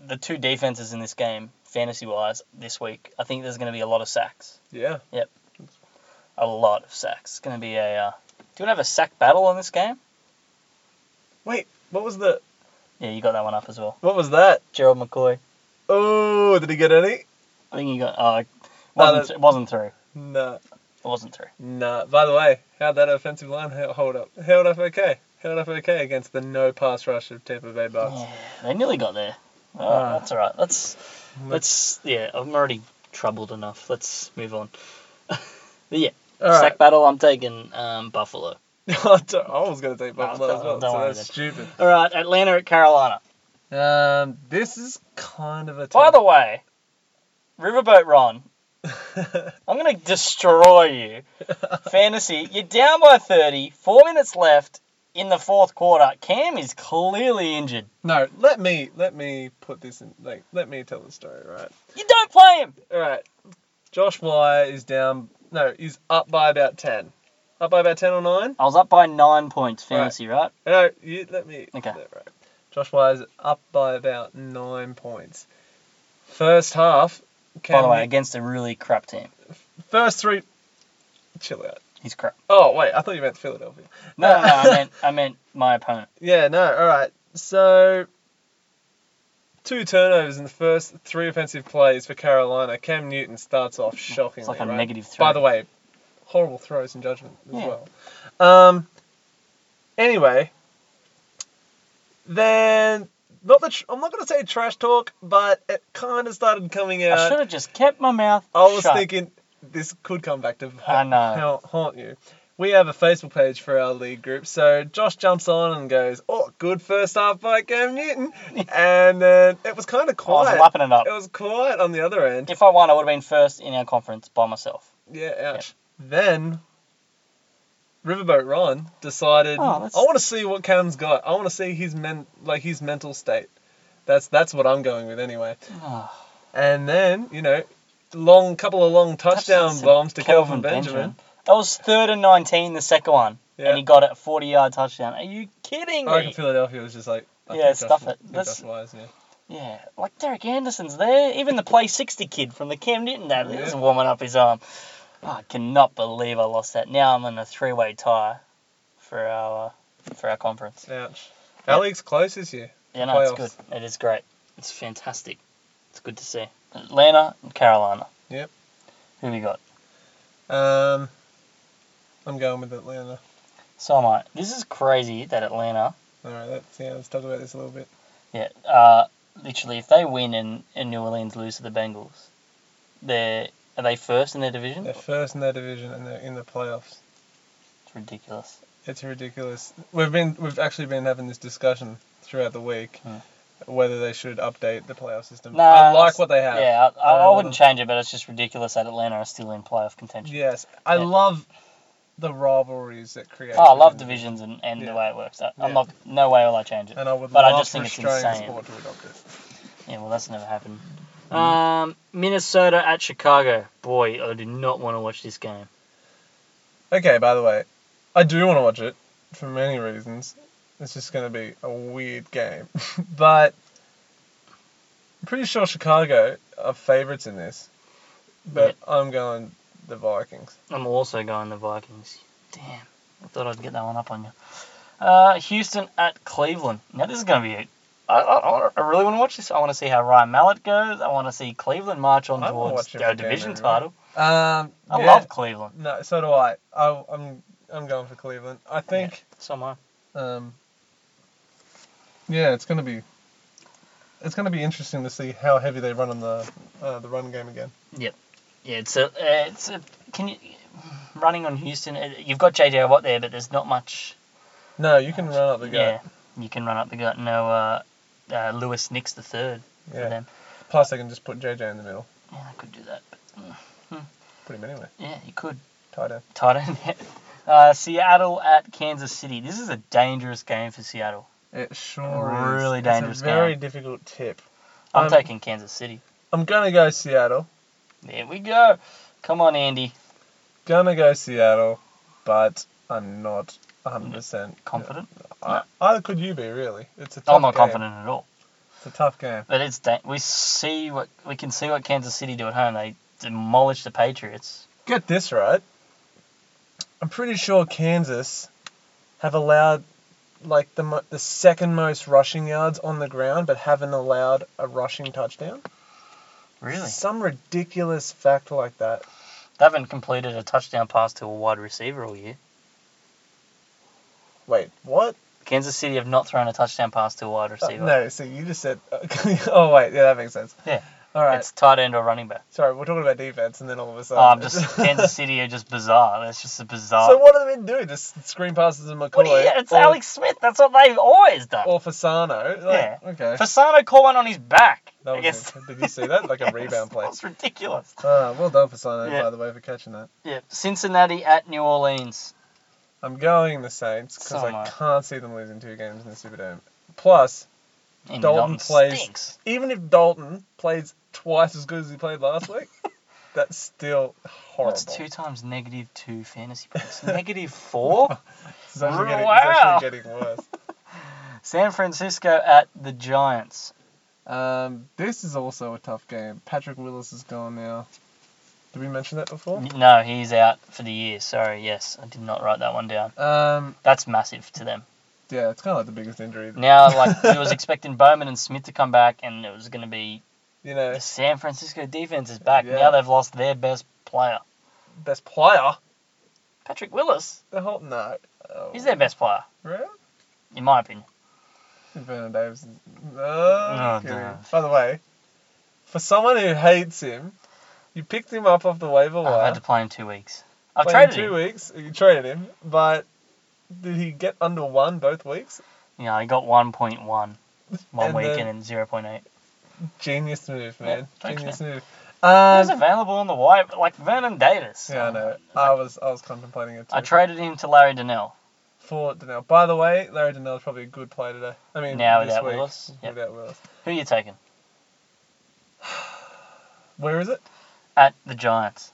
the two defenses in this game, fantasy-wise, this week, I think there's going to be a lot of sacks. Yeah. A lot of sacks. It's going to be a... Uh, do you want to have a sack battle on this game? Wait, what was the... Yeah, you got that one up as well. What was that? Gerald McCoy. Oh, did he get any? I think you got... Oh, it No, wasn't, that- it wasn't through. Nah. It wasn't through. Nah. By the way, how'd that offensive line he- hold up? Held up okay. Held up okay against the no pass rush of Tampa Bay Bucks. Yeah, they nearly got there. Oh, Ah. That's all right. Let's... Let's... Yeah, I'm already troubled enough. Let's move on. But yeah, All right. sack battle, I'm taking um, Buffalo. I don't- I was going to take Buffalo don't- as well, don't so worry that's then. stupid. All right, Atlanta at Carolina. Um, this is kind of a By tough... the way, Riverboat Ron, I'm going to destroy you. Fantasy, you're down by thirty, four minutes left in the fourth quarter. Cam is clearly injured. No, let me let me put this in. Like, let me tell the story, right? You don't play him. All right. Josh Wire is down. No, he's up by about ten. Up by about ten or nine. I was up by nine points fantasy, right? No, you let me. Okay. Right. Josh Wire's up by about nine points. First half. By the Cam way, Newton- against a really crap team. first three. Chill out. He's crap. Oh wait, I thought you meant Philadelphia. No, no, no, I meant I meant my opponent. Yeah, no, all right. So, two turnovers in the first three offensive plays for Carolina. Cam Newton starts off shockingly. It's like a right? negative three. By the way, horrible throws in judgment as Yeah. well. Um. Anyway, then not the tr- I'm not going to say trash talk, but it kind of started coming I out. should have just kept my mouth I was shut. thinking this could come back to ha- I know. ha- haunt you. We have a Facebook page for our league group, so Josh jumps on and goes, "Oh, good first half by Cam Newton," and then it was kind of I was quiet. lapping it up. It was quiet on the other end. If I won, I would have been first in our conference by myself. Yeah, ouch. Then Riverboat Ron decided, Oh, that's- I want to see what Cam's got. I want to see his men like his mental state. That's that's what I'm going with anyway. Oh, And then you know, long couple of long touchdown touchdowns to bombs to Kelvin Benjamin. That was third and nineteen, the second one, Yeah. and he got a forty-yard touchdown. Are you kidding I reckon me? Philadelphia was just like, I Yeah, think stuff Josh, it. I think That's- Josh Wise, yeah. Yeah, like Derek Anderson's there. Even the play sixty kid from the Cam Newton days Yeah. is warming up his arm. Oh, I cannot believe I lost that. Now I'm in a three-way tie for our uh, for our conference. Ouch. Yeah. Our league's close this year. Yeah, no, it's Playoffs. good. It is great. It's fantastic. It's good to see. Atlanta and Carolina. Yep. Who we got? Um, I'm going with Atlanta. So am I. This is crazy that Atlanta, All right, let's yeah, let's talk about this a little bit. yeah, uh, literally, if they win and, and New Orleans lose to the Bengals, they're are they first in their division? They're first in their division and they're in the playoffs. It's ridiculous. It's ridiculous. We've been we've actually been having this discussion throughout the week Hmm. whether they should update the playoff system. Nah, I like that's- what they have. Yeah, I, I, I Um, wouldn't change it, but it's just ridiculous that Atlanta are still in playoff contention. Yes, I Yeah. love the rivalries that create. Oh, I love within- divisions and, and Yeah. the way it works. I, Yeah. I'm not, no way will I change it. And I would But I love just think for it's Australian insane. sport to adopt it. Yeah, well, that's never happened. Um, Minnesota at Chicago. Boy, I do not want to watch this game. Okay, by the way, I do want to watch it for many reasons. It's just going to be a weird game. But I'm pretty sure Chicago are favourites in this. But I'm going the Vikings. I'm also going the Vikings. Damn, I thought I'd get that one up on you. Uh, Houston at Cleveland. Now this is going to be. A, I, I, I really want to watch this. I want to see how Ryan Mallett goes. I want to see Cleveland march on I wanna towards watch every our game, division man. title. Um, I yeah, love Cleveland. No, so do I. I I'm I'm going for Cleveland. I think. So am I. Um, yeah, it's going to be. It's going to be interesting to see how heavy they run on the uh, the run game again. Yeah, it's a, uh, it's a, can you running on Houston? uh, You've got J J Watt there, but there's not much. No, you can run up the gut. Yeah, you can run up the gut. No, uh, uh, Lewis Nix the third for Yeah. them. Plus, they can just put J J in the middle. Yeah, I could do that. But, Put him anywhere. yeah, you could. Tight end. Tight end. uh, Seattle at Kansas City. This is a dangerous game for Seattle. It sure A is. really It's dangerous a very game. difficult tip. I'm Um, taking Kansas City. I'm gonna go Seattle. There we go. Come on, Andy. Gonna go Seattle, but I'm not one hundred percent Confident? I, either could you be really? It's a tough I'm not game. confident at all. It's a tough game. But it's da- we see what we can see what Kansas City do at home. They demolished the Patriots. Get this right. I'm pretty sure Kansas have allowed like the mo- the second most rushing yards on the ground, but haven't allowed a rushing touchdown. Really? Some ridiculous fact like that. They haven't completed a touchdown pass to a wide receiver all year. Wait, what? Kansas City have not thrown a touchdown pass to a wide Uh, receiver. no, so you just said. Oh wait, yeah, that makes sense. Yeah. All right. It's tight end or running back. Sorry, we're talking about defense, and then all of a Oh, sudden. I'm just Kansas City are just bizarre. That's just a bizarre. So what do they do? Just screen passes to McCoy? What do you, it's or, Alex Smith. That's what they've always done. Or Fasano? Like, Yeah. Okay. Fasano caught one on his back. That was against- it. Did you see that? Like a Yes, rebound play. That's ridiculous. Ah, well done, Fasano, Yeah. by the way, for catching that. Yeah. Cincinnati at New Orleans. I'm going the Saints because So am I I. can't see them losing two games in the Superdome. Plus, Andy Dalton plays- stinks. even if Dalton plays twice as good as he played last week, that's still horrible. What's two times negative two fantasy points? Negative four? It's actually, getting, Wow. it's actually getting worse. San Francisco at the Giants. Um, this is also a tough game. Patrick Willis is gone now. Did we mention that before? No, he's out for the year. Sorry, yes. I did not write that one down. Um, That's massive to them. yeah, it's kind of like the biggest injury. Now, like, he was expecting Bowman and Smith to come back, and it was going to be You know, the San Francisco defense is back. Yeah. Now they've lost their best player. best player. Patrick Willis. The whole no. Oh, He's their best player, Really? in my opinion. Vernon Davis. is- No. Oh, kidding. no. By the way, for someone who hates him, you picked him up off the waiver I've wire. had to play him two weeks. I've Played traded two him. weeks. You traded him, but did he get under one both weeks? Yeah, I got one point one one And week then- and then zero point eight. Genius move, man. Yeah, thanks, Genius man. move. He was Um, available on the wire, like Vernon Davis. yeah, I know. I was I was contemplating it too. I traded him to Larry Donnell. For Donnell. By the way, Larry Donnell is probably a good play today. I mean, Now this without week, Willis? Yep. Without Willis. Who are you taking? Where is it? At the Giants.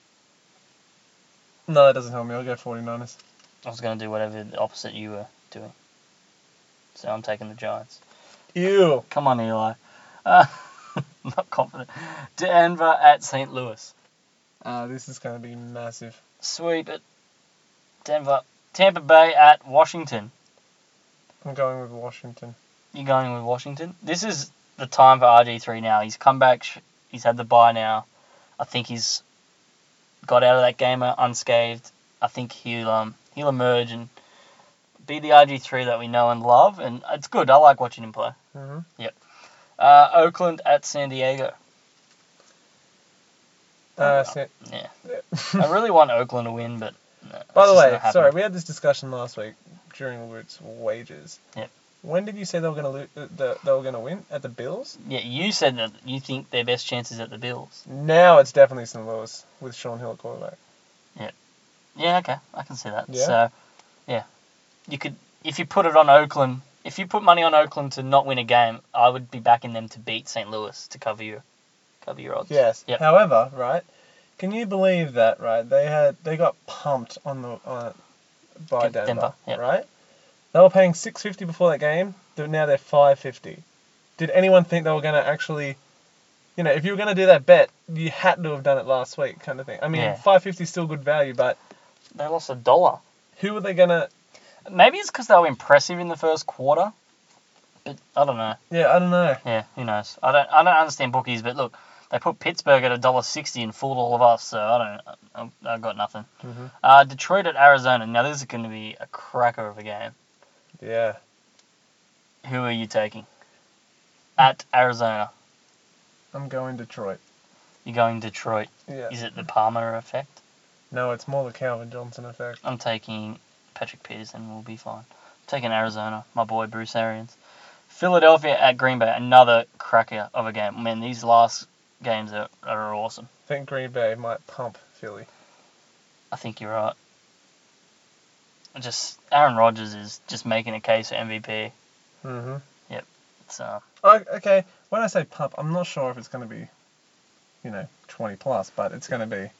No, that doesn't help me. I'll go 49ers. I was going to do whatever the opposite you were doing. So I'm taking the Giants. Ew. Come on, Eli. Uh, not confident. Denver at Saint Louis. Uh, this is going to be massive. Sweep it. Denver. Tampa Bay at Washington. I'm going with Washington. You're going with Washington? This is the time for R G three now. He's come back. sh- He's had the bye now. I think he's got out of that game unscathed. I think he'll um he'll emerge and be the R G three that we know and love. And it's good. I like watching him play. Mm-hmm. Uh, Oakland at San Diego. Uh, Sa- Yeah. yeah. I really want Oakland to win, but no, By it's the just way, not happening. sorry, we had this discussion last week during Root's wages. Yep. When did you say they were going to lo- uh, the, they were going to win at the Bills? Yeah, you said that you think their best chances at the Bills. Now it's definitely Saint Louis with Sean Hill at quarterback. Yeah, okay, I can see that. Yeah? So, yeah, you could if you put it on Oakland. If you put money on Oakland to not win a game, I would be backing them to beat Saint Louis to cover your cover your odds. Yes. Yep. However, right, can you believe that? Right, they had they got pumped on the uh, by Yep, Denver, Denver, yep. right? They were paying six fifty before that game. They're, now they're five fifty. Did anyone think they were going to actually, you know, if you were going to do that bet, you had to have done it last week, kind of thing. I mean, Yeah. five fifty is still good value, but They lost a dollar. who were they going to? Maybe it's because they were impressive in the first quarter. But I don't know. Yeah, I don't know. Yeah, who knows? I don't. I don't understand bookies, but look, they put Pittsburgh at a dollar sixty and fooled all of us. So I don't. I, I got nothing. Mhm. Uh, Detroit at Arizona. Now this is going to be a cracker of a game. Yeah. Who are you taking? At Arizona, I'm going Detroit. you're going Detroit. Yeah. Is it the Palmer effect? No, it's more the Calvin Johnson effect. I'm taking Patrick Peterson. We'll be fine. I'm taking Arizona. My boy Bruce Arians. Philadelphia at Green Bay. Another cracker of a game. Man, these last games are, are awesome. I think Green Bay might pump Philly. I think you're right. I Just Aaron Rodgers is just making a case for M V P. Mm-hmm. So Oh, okay, when I say pump, I'm not sure if it's going to be, you know, twenty plus, but it's going to be.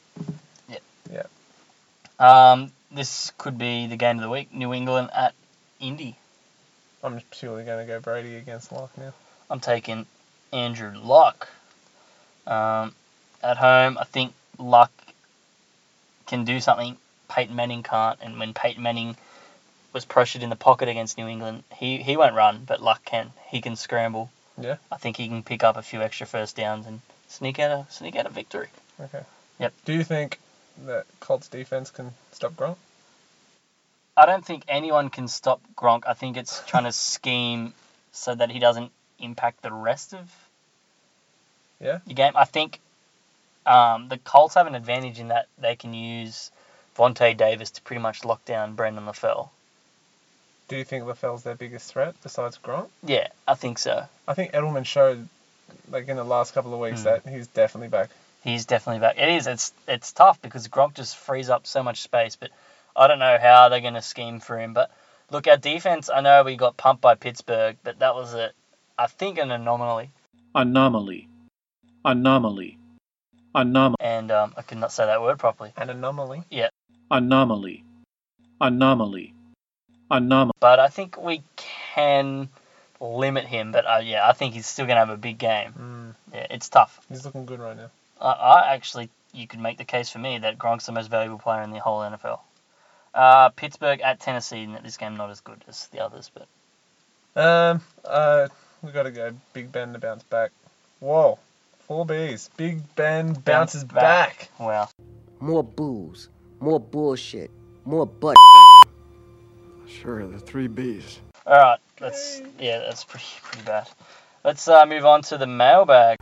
um, this could be the game of the week. New England at Indy. I'm purely going to go Brady against Lock now. I'm taking Andrew Luck. Um, at home, I think Luck can do something Peyton Manning can't. And when Peyton Manning was pressured in the pocket against New England, he, he won't run, but Luck can. He can scramble. Yeah. I think he can pick up a few extra first downs and sneak out a sneak out a victory. Okay. Yep. Do you think that Colts defense can stop Gronk? I don't think anyone can stop Gronk. I think it's trying to scheme so that he doesn't impact the rest of Yeah. your game. I think um, the Colts have an advantage in that they can use Vontae Davis to pretty much lock down Brendan LaFell. Do you think LaFell's their biggest threat besides Gronk? Yeah, I think so. I think Edelman showed, like in the last couple of weeks, Mm. that he's definitely back. He's definitely back. It is. It's it's tough because Gronk just frees up so much space, but I don't know how they're going to scheme for him. But look, our defense, I know we got pumped by Pittsburgh, but that was, a, I think, an anomaly. Anomaly. Anomaly. Anomaly. And um, I could not say that word properly. An anomaly. Anomaly. Anomaly. Anomaly. But I think we can limit him. But uh, yeah, I think he's still going to have a big game. Mm. Yeah, it's tough. He's looking good right now. I, I actually, you could make the case for me that Gronk's the most valuable player in the whole N F L. Uh, Pittsburgh at Tennessee. This game not as good as the others, but Um, uh, we got to go Big Ben to bounce back. Whoa, four B's. Big Ben bounces back. Wow. More booze, more bullshit, more butt. Sure, the three B's. All right, that's yeah, that's pretty pretty bad. Let's uh, move on to the mailbag.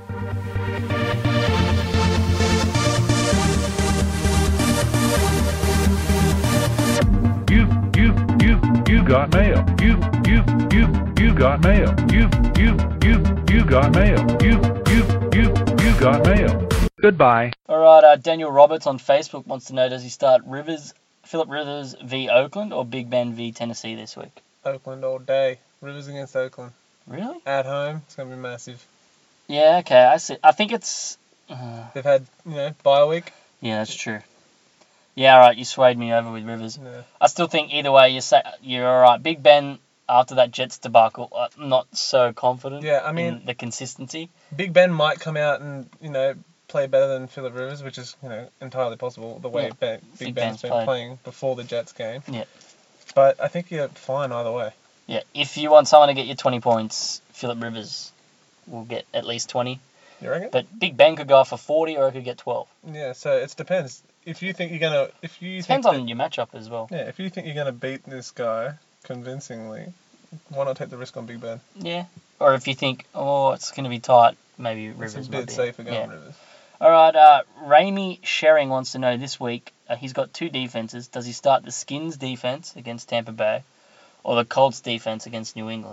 You, you, you, you got mail. You, you, you, you got mail. You, you, you, you got mail. You, you, you, you got mail. Goodbye. All right, uh, Daniel Roberts on Facebook wants to know: does he start Rivers, Philip Rivers v Oakland or Big Ben v Tennessee this week? Oakland all day. Rivers against Oakland. Really? At home, it's going to be massive. Yeah. Okay, I see. I think it's. Uh, They've had, you know, bye week. yeah, that's true. Yeah, all right. You swayed me over with Rivers. Yeah. I still think either way, you say you're all right. Big Ben after that Jets debacle, I'm not so confident. Yeah, I mean- in the consistency. Big Ben might come out and, you know, play better than Philip Rivers, which is, you know, entirely possible the way Yeah. ben, Big Big Ben's Ben's been played. playing before the Jets game. Yeah. But I think you're fine either way. Yeah, if you want someone to get you twenty points, Philip Rivers will get at least twenty. You reckon? But Big Ben could go off for forty or he could get twelve. Yeah, so it depends. If you think you're gonna, if you Depends think on that, your matchup as well. yeah, if you think you're gonna beat this guy convincingly, why not take the risk on Big Ben? Yeah. Or if you think, oh, it's going to be tight, maybe Rivers It's a might bit be. safer going Yeah. Rivers. All right, uh, Raimi Shering wants to know this week, uh, he's got two defenses. Does he start the Skins defense against Tampa Bay or the Colts defense against New England?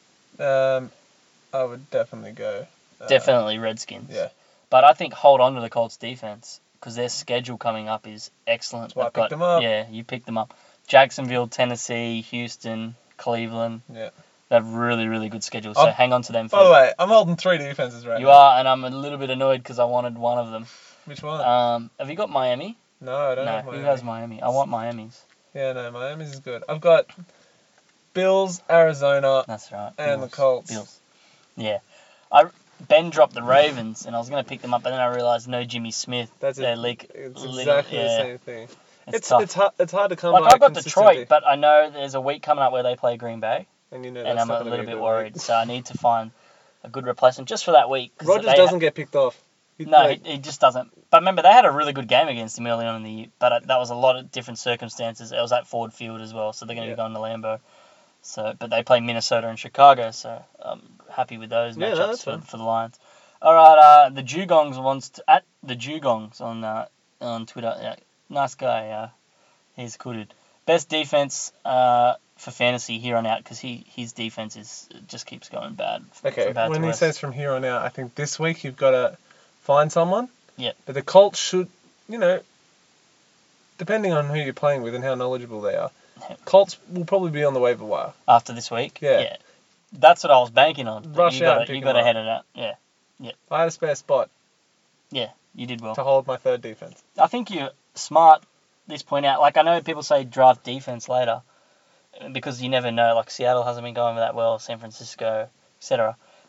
Um, I would definitely go. Uh, Definitely Redskins. Yeah. But I think hold on to the Colts defense because their schedule coming up is excellent. That's why I They've picked got- them up. Yeah, you picked them up. Jacksonville, Tennessee, Houston, Cleveland. Yeah. They have really, really good schedules. So I'm- hang on to them. For By the way, I'm holding three defenses right you now. are, and I'm a little bit annoyed because I wanted one of them. Which one? Um, have you got Miami? no, I don't No, have who Miami. has Miami? I want Miami's. Yeah, no, Miami's is good. I've got Bills, Arizona, That's right. and the Bills. Colts. Bills. Yeah. I Ben dropped the Ravens, and I was going to pick them up, but then I realised no Jimmy Smith. That's They're it. leak, It's little- exactly the yeah, same thing. It's, It's tough. it's hard it's hard to come Like by I've got consistency. Detroit, but I know there's a week coming up where they play Green Bay, and you know and that's I'm not a gonna little be bit good worried. week. So I need to find a good replacement just for that week. 'cause Rodgers they doesn't ha- get picked off. He, No, like, he, he just doesn't. But remember, they had a really good game against him early on in the year, but uh, that was a lot of different circumstances. It was at Ford Field as well, so they're going to Yeah. be going to Lambeau. So, but they play Minnesota and Chicago, so I'm happy with those Yeah, no, matchups that's for, fine. for the Lions. All right, uh, the Dugongs wants to, at the Dugongs on uh, on Twitter. Yeah, nice guy. Uh, he's good. Best defense uh, for fantasy here on out because he his defense is just keeps going bad. from okay, bad when to he worse. says from here on out, I think this week you've got to find someone. Yeah. But the Colts should, you know, depending on who you're playing with and how knowledgeable they are, Yeah. Colts will probably be on the waiver wire. after this week, Yeah. that's what I was banking on. that Rush you out got and pick you him got to up. head it out. Yeah, I had a spare spot yeah, you did well. to hold my third defense. I think you're smart this point out. Like, I know people say draft defense later because you never know. Like, Seattle hasn't been going that well, San Francisco, et cetera.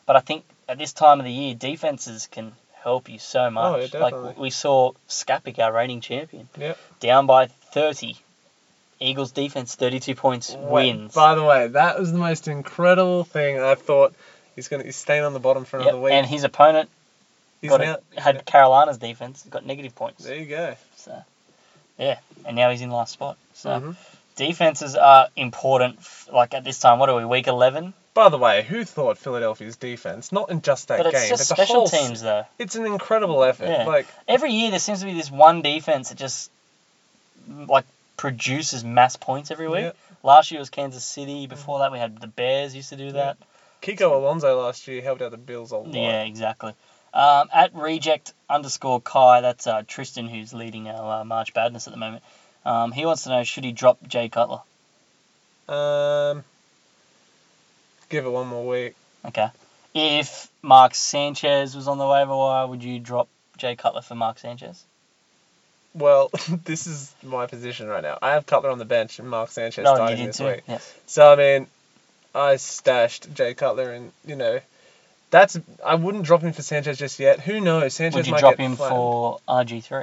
But I think at this time of the year, defenses can help you so much. Oh, yeah, definitely. Like we saw Skapik, our reigning champion, Yep. down by thirty. Eagles defense, thirty-two points, Wait, wins. By the way, that was the most incredible thing. I thought he's gonna he's staying on the bottom for another Yep, week. and his opponent he's got now, a, had Carolina's defense, got negative points. There you go. So, yeah, and now he's in last spot. So, Mhm. defenses are important. f- Like at this time, what are we? Week eleven. By the way, who thought Philadelphia's defense? Not in just that But it's game. just it's a special whole, s- teams, though. It's an incredible effort. Yeah. Like Every year there seems to be this one defense that just like produces mass points every week. Yeah. Last year was Kansas City. Before that we had the Bears used to do that. Kiko Alonso last year helped out the Bills a lot. Yeah, exactly. Um, at reject underscore Kai, that's uh, Tristan who's leading our uh, March Badness at the moment. Um, he wants to know, should he drop Jay Cutler? Um, give it one more week. Okay. If Mark Sanchez was on the waiver wire, would you drop Jay Cutler for Mark Sanchez? Well, this is my position right now. I have Cutler on the bench and Mark Sanchez No, you starting did this too. week. Yes. So I mean, I stashed Jay Cutler, and you know, that's I wouldn't drop him for Sanchez just yet. Who knows? Sanchez Would you might drop get him flattened. for R G three?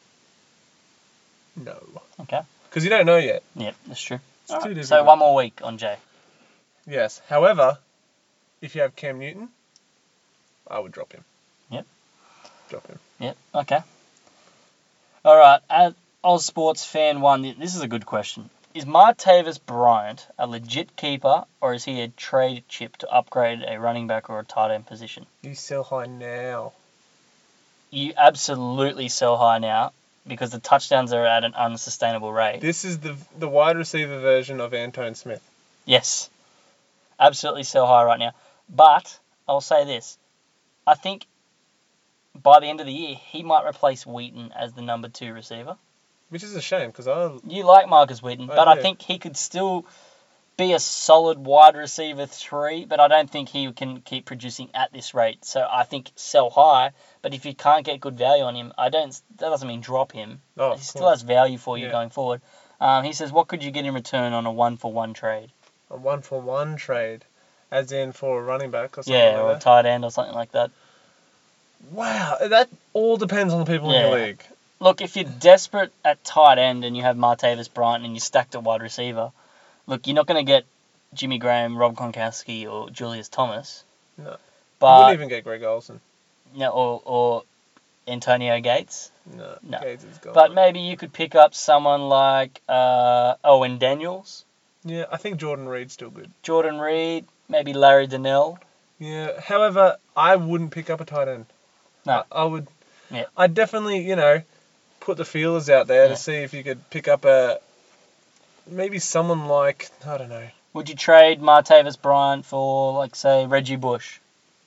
No, Okay. because you don't know yet. Yep, that's true. It's All too right, So difficult. one more week on Jay. Yes. However, if you have Cam Newton, I would drop him. Yep. Drop him. Yep. Okay. All right. At Oz Sports Fan One, this is a good question. Is Martavis Bryant a legit keeper, or is he a trade chip to upgrade a running back or a tight end position? You sell high now. You absolutely sell high now because the touchdowns are at an unsustainable rate. This is the the wide receiver version of Antone Smith. Yes. Absolutely sell high right now. But I'll say this. I think by the end of the year, he might replace Wheaton as the number two receiver. Which is a shame, because I... You like Marcus Wheaton, I but I do. think he could still be a solid wide receiver three, but I don't think he can keep producing at this rate. So I think sell high, but if you can't get good value on him, I don't. That doesn't mean drop him. Oh, he of still course. has value for you Yeah. going forward. Um, he says, what could you get in return on a one-for-one trade? A one-for-one trade, as in for a running back or something Yeah, like or a that. tight end or something like that. Wow, that all depends on the people in your Yeah. league. Look, if you're desperate at tight end and you have Martavis Bryant and you're stacked at wide receiver, look, you're not going to get Jimmy Graham, Rob Gronkowski, or Julius Thomas. No. You But wouldn't even get Greg Olsen. no, or or Antonio Gates. No, No. Gates is gone. But maybe you could pick up someone like uh, Owen Daniels, Yeah, I think Jordan Reed's still good. Jordan Reed, maybe Larry Donnell. Yeah, however, I wouldn't pick up a tight end. No. I, I would... Yeah. I'd definitely, you know, put the feelers out there Yeah. to see if you could pick up a... Maybe someone like... I don't know. Would you trade Martavis Bryant for, like, say, Reggie Bush?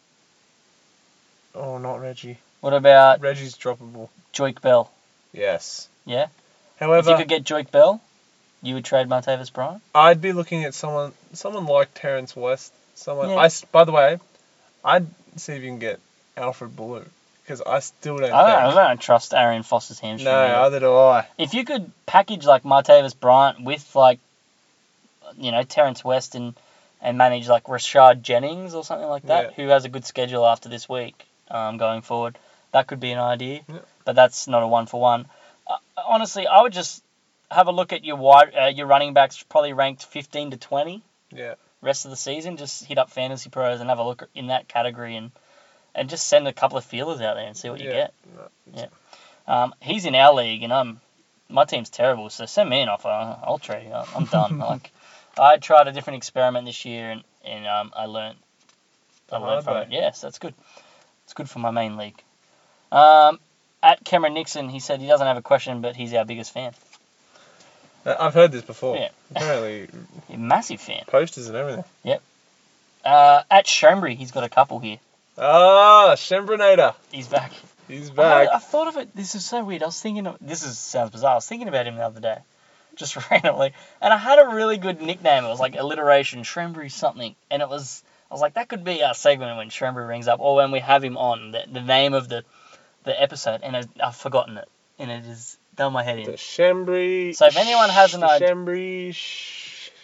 Oh, not Reggie. What about Reggie's droppable. Joik Bell? Yes. Yeah? If However, you could get Joik Bell, you would trade Martavis Bryant? I'd be looking at someone someone like Terrence West. Someone. Yeah. I s by the way, I'd see if you can get Alfred Blue, because I still don't I don't, think. I don't trust Arian Foster's hamstring. No, either. either do I. If you could package like Martavis Bryant with like, you know, Terrence West and, and manage like Rashad Jennings or something like that, who has a good schedule after this week um, going forward, that could be an idea. Yeah. But that's not a one for one. Uh, honestly, I would just have a look at your wide, uh, your running backs, probably ranked fifteen to twenty. Yeah. Rest of the season, just hit up Fantasy Pros and have a look in that category and and just send a couple of feelers out there and see what you Yeah. get. No, Yeah. Um, he's in our league, and I'm my team's terrible. So send me an offer. I'll trade you. I'm done. like I tried a different experiment this year, and and um, I learned I The learned hard from way. it. Yes, that's good. It's good for my main league. Um, at Cameron Nixon, he said he doesn't have a question, but he's our biggest fan. Uh, I've heard this before. Yeah. Apparently, A massive fan. posters and everything. Uh, at Shombury, he's got a couple here. Ah, Shembrinator. He's back. He's I, back. I thought of it. This is so weird. I was thinking. Of, this is sounds bizarre. I was thinking about him the other day, just randomly, and I had a really good nickname. It was like alliteration, Shembury something, and it was. I was like, that could be our segment when Shembury rings up, or when we have him on. The, the name of the the episode, and it, I've forgotten it, and it is done my head The in. Shembry. So if anyone has an the idea- Shembry. Sh-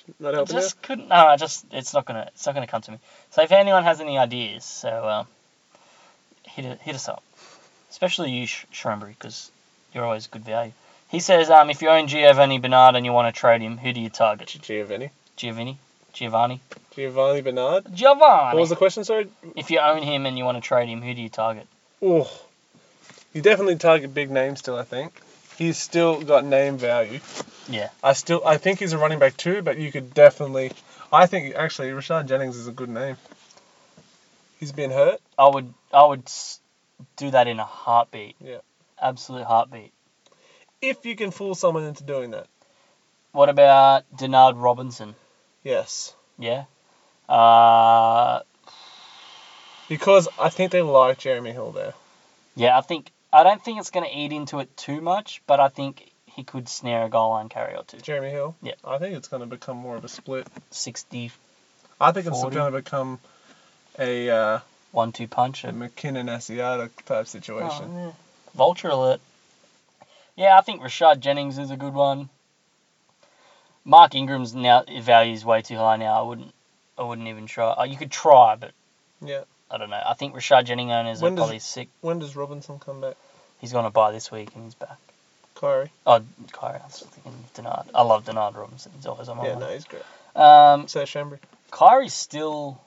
Not I helping just couldn't. No, I just it's not gonna it's not gonna come to me. So if anyone has any ideas, so um, hit it, hit us up, especially you, Sh- Shrewsbury, because you're always good value. He says, um, if you own Giovanni Bernard and you want to trade him, who do you target? Giovanni. Giovanni, Giovanni, Giovanni Bernard. Giovanni. What was the question, sorry? If you own him and you want to trade him, who do you target? Oh, you definitely target big names still. I think he's still got name value. Yeah. I still, I think he's a running back too, but you could definitely. I think actually Rashad Jennings is a good name. He's been hurt. I would I would s- do that in a heartbeat. Yeah. Absolute heartbeat. If you can fool someone into doing that. What about Denard Robinson? Yes. Yeah. Uh, Because I think they like Jeremy Hill there. yeah, I think I don't think it's going to eat into it too much, but I think he could snare a goal line carry or two. Jeremy Hill. Yeah. I think it's going to become more of a split. sixty, I think it's forty. going to become a uh, one two punch. a McKinnon Asiata type situation. Oh, yeah. Vulture alert. Yeah, I think Rashad Jennings is a good one. Mark Ingram's now value is way too high now. I wouldn't I wouldn't even try. Oh, you could try, but Yeah. I don't know. I think Rashad Jennings owners When are does- probably sick. When does Robinson come back? He's going to buy this week and he's back. Kyrie. Oh, Kyrie. I was thinking Denard. I love Denard Robinson. He's always on my Yeah, mind. no, he's great. Um, So Shambry. Kyrie's still.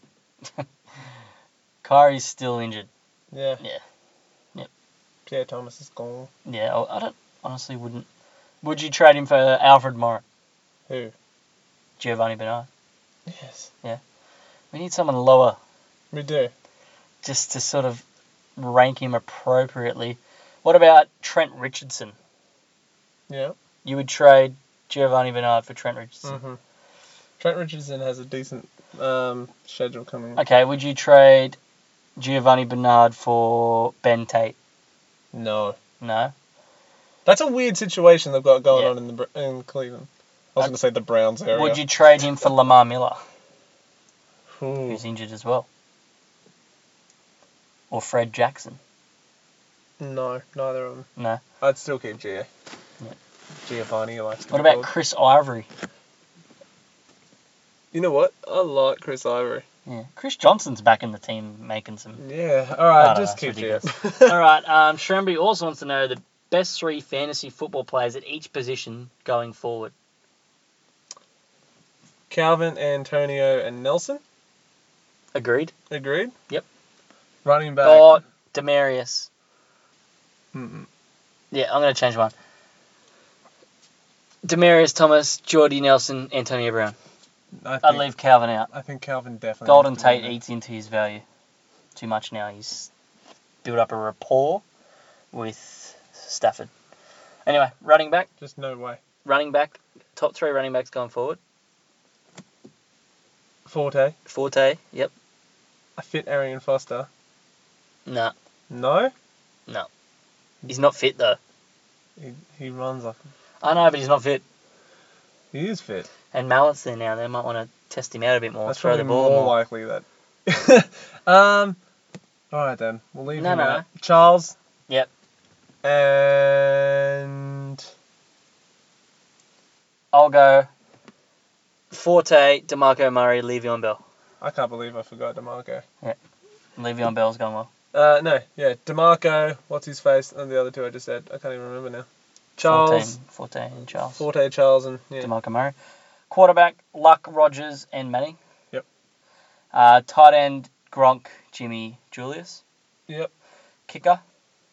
Kyrie's still injured. Yeah. Yeah. Yep. Pierre Thomas is gone. Yeah, I I don't honestly wouldn't. Would you trade him for Alfred Morris? Who? Giovanni Bernard? Yes. We need someone lower We do. just to sort of rank him appropriately. What about Trent Richardson? Yeah. You would trade Giovanni Bernard for Trent Richardson. Mm-hmm. Trent Richardson has a decent um, schedule coming. Okay, would you trade Giovanni Bernard for Ben Tate? No. No? That's a weird situation they've got going Yeah. on in the Br- in Cleveland. I was going to say the Browns area. Would you trade him for Lamar Miller, Ooh. who's injured as well? Or Fred Jackson? No, neither of them. No. I'd still keep G A. Yeah. Giovanni, he likes to What be about called. Chris Ivory? You know what? I like Chris Ivory. Yeah. Chris Johnson's back in the team making some... Yeah, I alright, don't just know, keep it's G A. ridiculous. All right. Um, Shrewsbury also wants to know the best three fantasy football players at each position going forward. Calvin, Antonio, and Nelson. Agreed. Agreed? Yep. Running back. Or Demarius. Mm-mm. Yeah, I'm going to change one. Demarius Thomas, Jordy Nelson, Antonio Brown. I think, I'd leave Calvin out. I think Calvin definitely. Golden needs to be Tate there. eats into his value too much now. He's built up a rapport with Stafford. Anyway, running back. Just no way. Running back. Top three running backs going forward. Forte. Forte. Yep. A fit Arian Foster. Nah. No? No. He's not fit though. He, he runs like. I know, but he's not fit. He is fit. And Mallett's there now. They might want to test him out a bit more. That's throw probably the ball more more. likely that. um. All right then. We'll leave No, him no, out. no. Charles. Yep. And I'll go Forte, DeMarco Murray, Le'Veon Bell. I can't believe I forgot DeMarco. Le'Veon Bell's going well. Uh, no, yeah, DeMarco. What's his face? And the other two I just said. I can't even remember now. Charles. Forte, Forte and Charles. Forte, Charles, and yeah. DeMarco Murray. Quarterback, Luck, Rogers, and Manning. Yep. Uh, tight end, Gronk, Jimmy, Julius. Yep. Kicker.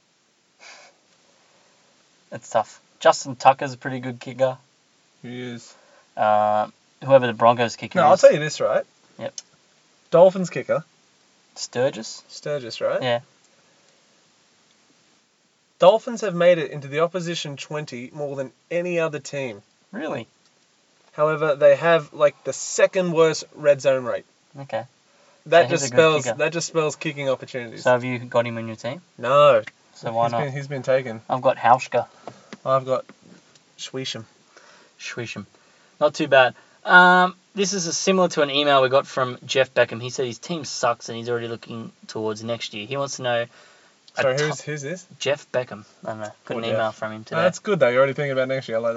That's tough. Justin Tucker's a pretty good kicker. He is. Uh, whoever the Broncos kicker No, is. I'll tell you this, right? Yep. Dolphins kicker. Sturgis. Sturgis, right? Yeah. Dolphins have made it into the opposition twenty more than any other team. Really? However, they have like the second worst red zone rate. Okay. That So he's just a good spells kicker. that just spells kicking opportunities. So have you got him on your team? no. So why he's not? Been, he's been taken. I've got Hauschka. I've got Schweischem. Schweischem. Not too bad. Um, this is a, similar to an email we got from Jeff Beckham. He said his team sucks and he's already looking towards next year. He wants to know... a Sorry, top- who's who's this? Jeff Beckham. I don't know. Got Poor an Jeff. email from him Oh, today. that's good though. You're already thinking about next year. I like that.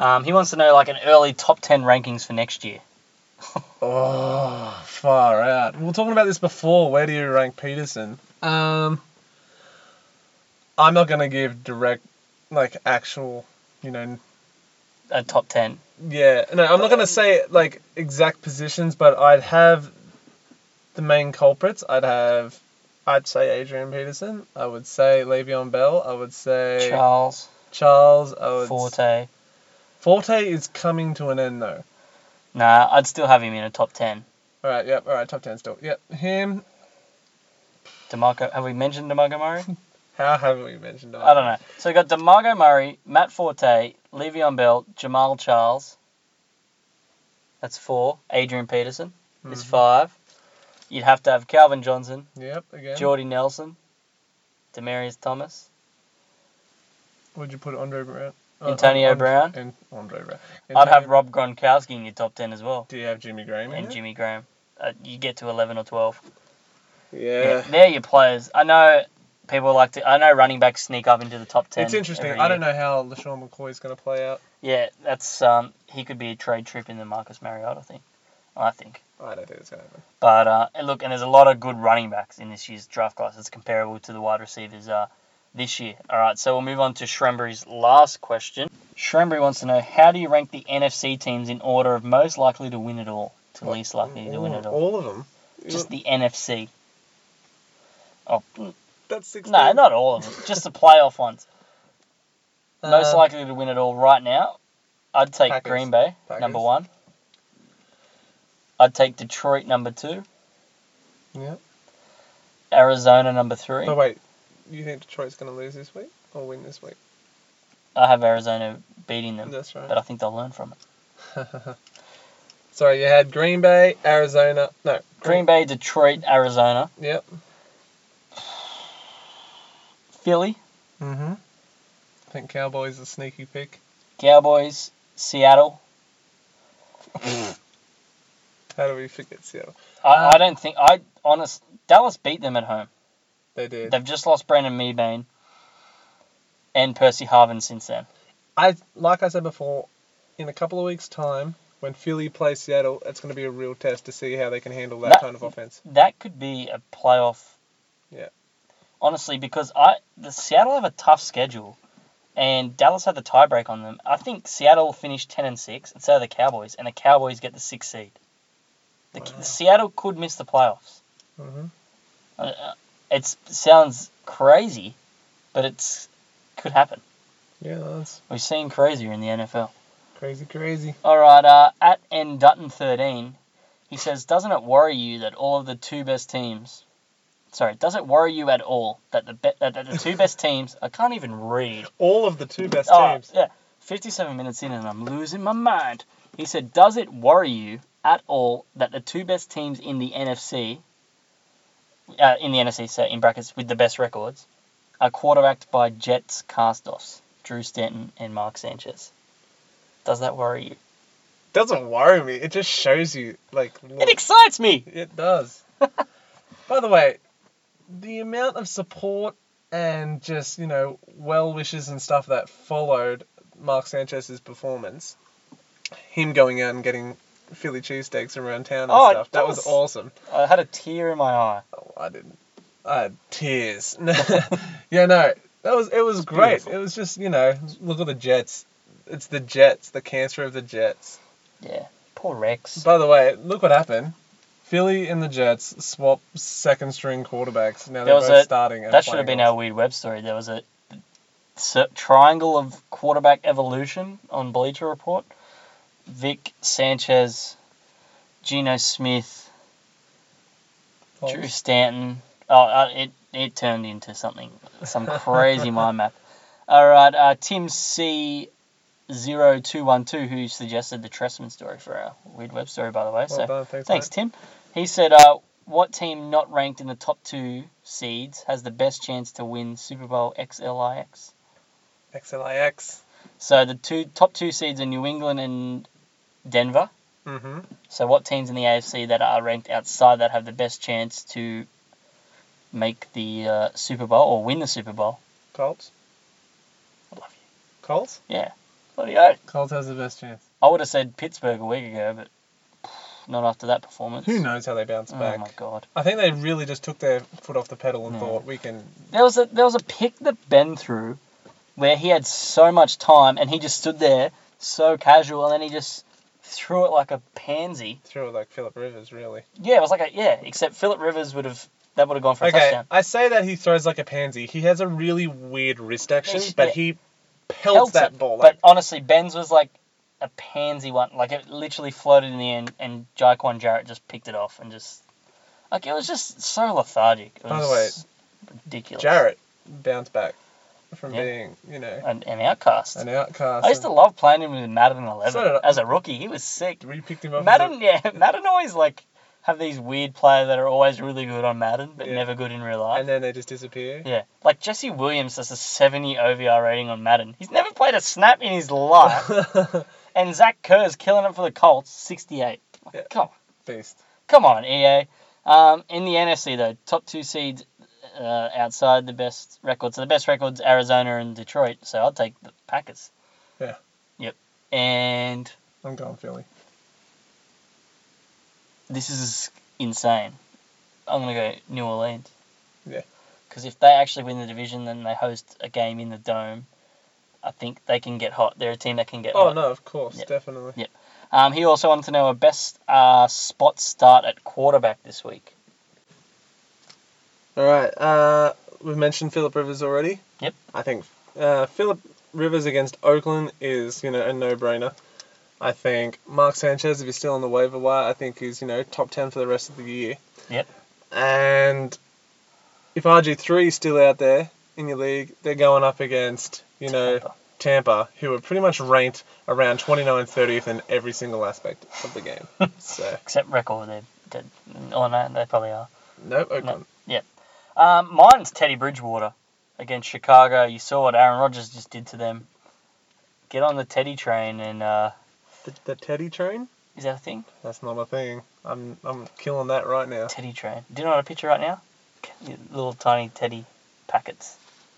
Um, he wants to know like an early top ten rankings for next year. Oh, far out. We were talking about this before. Where do you rank Peterson? Um, I'm not gonna give direct, like actual, you know. A top ten. Yeah, no, I'm not gonna say like exact positions, but I'd have the main culprits. I'd have, I'd say Adrian Peterson. I would say Le'Veon Bell. I would say Charles. Charles. I would. Forte. Forte is coming to an end though. Nah, I'd still have him in a top ten. All right. Yep. All right. Top ten still. Yep. Him. DeMarco. Have we mentioned DeMarco Murray? How haven't we mentioned that? I don't know. So we got DeMarco Murray, Matt Forte, Le'Veon Bell, Jamal Charles. That's four. Adrian Peterson Mm-hmm. is five. You'd have to have Calvin Johnson, Yep. Again. Jordy Nelson, Demarius Thomas, Would you put Andre Brown? Uh, Antonio And- Brown. And Andre Brown. I'd have Antonio- Rob Gronkowski in your top ten as well, Do you have Jimmy Graham in and it? Jimmy Graham. Uh, you get to eleven or twelve. Yeah. They're your players. I know people like to. I know running backs sneak up into the top ten. It's interesting. every I year. don't know how LaShawn McCoy's going to play out. Yeah, that's um. He could be a trade trip in the Marcus Mariota thing. I think. I don't think it's going to happen. But uh, and look, and there's a lot of good running backs in this year's draft class. It's comparable to the wide receivers uh, this year. All right, so we'll move on to Shrembury's last question. Shrembury wants to know, how do you rank the N F C teams in order of most likely to win it all to least likely to win it all? All of them? Just the N F C. Oh, mm, That's sixteen. no, not all of them. Just the playoff ones. Most Uh, likely to win it all right now, I'd take Packers. Green Bay, Packers. number one. I'd take Detroit, number two. Yeah. Arizona, number three. But wait, you think Detroit's going to lose this week or win this week? I have Arizona beating them, That's right. but I think they'll learn from it. Sorry, you had Green Bay, Arizona. No. Green Bay, Detroit, Arizona, Yep. Philly, Mm-hmm. I think Cowboys a sneaky pick. Cowboys, Seattle. How do we forget Seattle? I, I don't think I honest Dallas beat them at home. They did. They've just lost Brandon Meebane and Percy Harvin since then. I like I said before, in a couple of weeks' time, when Philly plays Seattle, it's going to be a real test to see how they can handle that, That- kind of offense. That could be a playoff. Yeah. Honestly, because I the Seattle have a tough schedule, and Dallas had the tiebreak on them. I think Seattle finished ten and six, and so are the Cowboys, and the Cowboys get the sixth seed. The, Wow. Seattle could miss the playoffs. Mm-hmm. Uh, it sounds crazy, but it's could happen. Yeah, that's We've seen crazier in the N F L. crazy, crazy. All right, uh, at N Dutton thirteen, he says, doesn't it worry you that all of the two best teams, sorry, does it worry you at all that the be- that the two best teams, I can't even read. All of the two best Oh, teams. yeah, fifty-seven minutes in and I'm losing my mind. He said, does it worry you at all that the two best teams in the N F C, uh, in the N F C, so in brackets, with the best records, are quarterbacked by Jets cast-offs, Drew Stanton and Mark Sanchez? Does that worry you? Doesn't worry me. It just shows you, like, It look, excites me! it does. By the way, the amount of support and just, you know, well wishes and stuff that followed Mark Sanchez's performance, him going out and getting Philly cheesesteaks around town and Oh, stuff, that was was- awesome. I had a tear in my eye. Oh, I didn't. I had tears. Yeah, no, that was it was great. beautiful. It was just, you know, look at the Jets. It's the Jets, the cancer of the Jets. Yeah, poor Rex. By the way, look what happened. Philly and the Jets swap second string quarterbacks. Now There they're was both a- starting. And That should have playing been well. our weird web story. There was a cer- triangle of quarterback evolution on Bleacher Report. Vic Sanchez, Geno Smith, False. Drew Stanton. Oh, uh, it it turned into something, some crazy mind map. All right, uh, Tim C. zero two one two, who suggested the Tressman story for our weird web story, by the way. Well so done, thanks, thanks, mate. Tim. He said, uh, what team not ranked in the top two seeds has the best chance to win Super Bowl X L I X? X L I X. So the two top two seeds are New England and Denver. Mm-hmm. So what teams in the A F C that are ranked outside that have the best chance to make the uh, Super Bowl or win the Super Bowl? Colts. I love you. Colts? Yeah. Bloody oath. Colts has the best chance. I would have said Pittsburgh a week ago, but not after that performance. Who knows how they bounce back? Oh my god. I think they really just took their foot off the pedal and Yeah. thought we can. There was a there was a pick that Ben threw where he had so much time and he just stood there so casual and then he just threw it like a pansy. Throw it like Philip Rivers, really. Yeah, it was like a yeah, except Philip Rivers would have that would have gone for a Okay, touchdown. I say that he throws like a pansy. He has a really weird wrist action, Yes, but yeah. he pelts Pelts that it, ball. But Like, honestly, Ben's was like a pansy one. Like it literally floated in the end and Jaquan Jarrett just picked it off and just like it was just so lethargic. It By the was ridiculous. Jarrett bounced back from Yeah. being, you know, An, an outcast. an outcast. I used to and love playing him in Madden eleven So did I. as a rookie. He was sick. we picked him up. as Madden, yeah, Madden always like have these weird players that are always really good on Madden, but Yeah. never good in real a, life. and then they just disappear. Yeah, like Jesse Williams has a seventy O V R rating on Madden. He's never played a snap in his life, and Zach Kerr's killing it for the Colts, sixty-eight. Like, Yeah. Come on, Beast. come on, E A. Um, in the N F C though, top two seeds uh, outside the best records. So the best records, Arizona and Detroit. So I'll take the Packers. Yeah. Yep. And I'm going Philly. this is insane. I'm going to go New Orleans. Yeah. Because if they actually win the division, then they host a game in the Dome. I think they can get hot. They're a team that can get Oh hot. no, of course, Yep. definitely. Yep. Um, he also wanted to know a best uh, spot start at quarterback this week. All right. Uh, we've mentioned Philip Rivers already. Yep. I think uh, Philip Rivers against Oakland is, you know, a no-brainer. I think Mark Sanchez, if he's still on the waiver wire, I think he's, you know, top ten for the rest of the year. Yep. And if R G three is still out there in your league, they're going up against, you know, Tampa. Tampa, who are pretty much ranked around twenty-nine, thirtieth in every single aspect of the game. So, Except record, they're dead. Oh no, they probably are. nope, Oakland. Yep. Um, mine's Teddy Bridgewater against Chicago. You saw what Aaron Rodgers just did to them. Get on the Teddy train and uh, The, the Teddy train? is that a thing? That's not a thing. I'm I'm killing that right now. Teddy train. Do you know what I picture right now? Little tiny Teddy packets.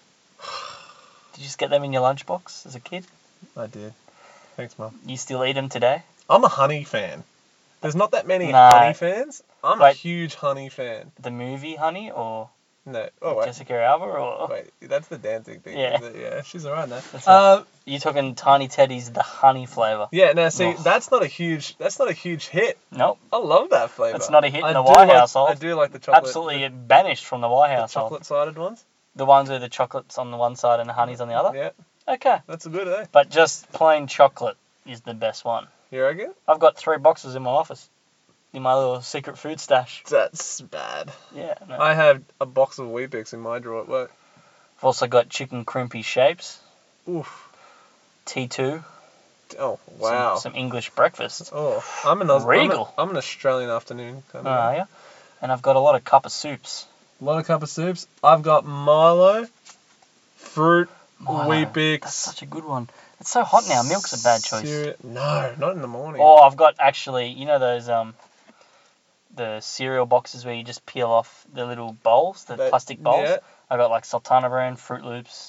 Did you just get them in your lunchbox as a kid? I did. Thanks, Mum. You still eat them today? I'm a honey fan. There's not that many No. honey fans. I'm a Wait. huge honey fan. The movie Honey or No. Oh, wait. Jessica Alba or Wait, that's the dancing thing. Yeah. is it? Yeah, she's alright now. That's Uh, you talking Tiny Teddy's the honey flavour? yeah, now see, Oh. that's not a huge that's not a huge hit. Nope. I love that flavour. That's not a hit in I the do White like- household. I do like the chocolate. Absolutely banished from the White The, the household. chocolate sided ones. The ones with the chocolates on the one side and the honey's on the other? Yeah, Okay. that's a good, eh? But just plain chocolate is the best one. You reckon? I've got three boxes in my office. In my little secret food stash. That's bad. Yeah. No. I have a box of Weet-Bix in my drawer at work. I've also got chicken crimpy shapes. Oof. T two. Oh, wow. Some, some English breakfast. Oh, I'm an, Aus- I'm, Regal. a, I'm an Australian afternoon kind Oh, of guy. yeah. And I've got a lot of cup of soups. A lot of cup of soups. I've got Milo, fruit, Milo, Weet-Bix. That's such a good one. It's so hot now. Milk's a bad choice. Cere- no, not in the morning. Or I've got actually, you know those um, the cereal boxes where you just peel off the little bowls, the That- plastic bowls. yeah. I got like Sultana brand, Fruit Loops.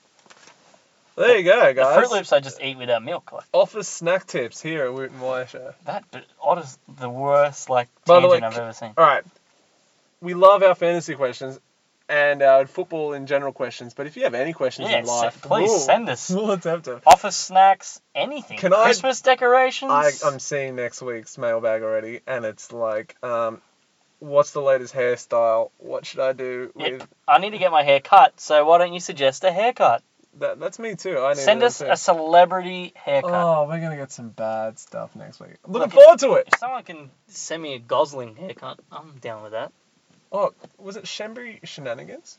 There you go, The guys. Fruit Loops I just eat without milk. Like Office snack tips here at Woot and Wire Show. that, but odd the worst like By the way, tangent I've ever seen. All right. We love our fantasy questions and our football in general questions, but if you have any questions Yeah, in se- life, please we'll, send us. We'll attempt to. Office snacks, anything. Can I- Christmas decorations. I, I'm seeing next week's mailbag already, and it's like, um, what's the latest hairstyle? What should I do Yep. with I need to get my hair cut, so why don't you suggest a haircut? that? That's me too. I need Send them us too. a celebrity haircut. Oh, we're gonna get some bad stuff next week. Looking Look, forward to it. If someone can send me a Gosling haircut, I'm down with that. Oh, was it Shembry Shenanigans?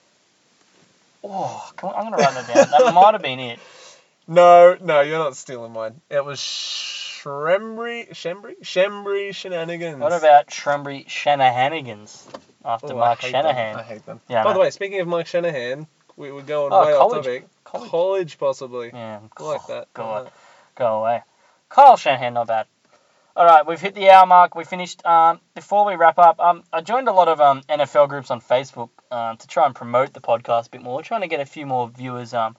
Oh, can we, I'm going to write that down. That might have been it. No, no, you're not stealing mine. It was Shrembry, Shembry, Shembry Shenanigans. What about Shrembry Shanahanigans after Oh, Mark I hate Shanahan? Them. I hate them. Yeah, I By the know. way, speaking of Mike Shanahan, we were going Oh, way college. off topic. College. College, possibly. Yeah, I like that. Go, I away. like Go away. Kyle Shanahan, not bad. All right, we've hit the hour mark. We finished. Um, before we wrap up, um, I joined a lot of um, N F L groups on Facebook um, to try and promote the podcast a bit more. We're trying to get a few more viewers. Um,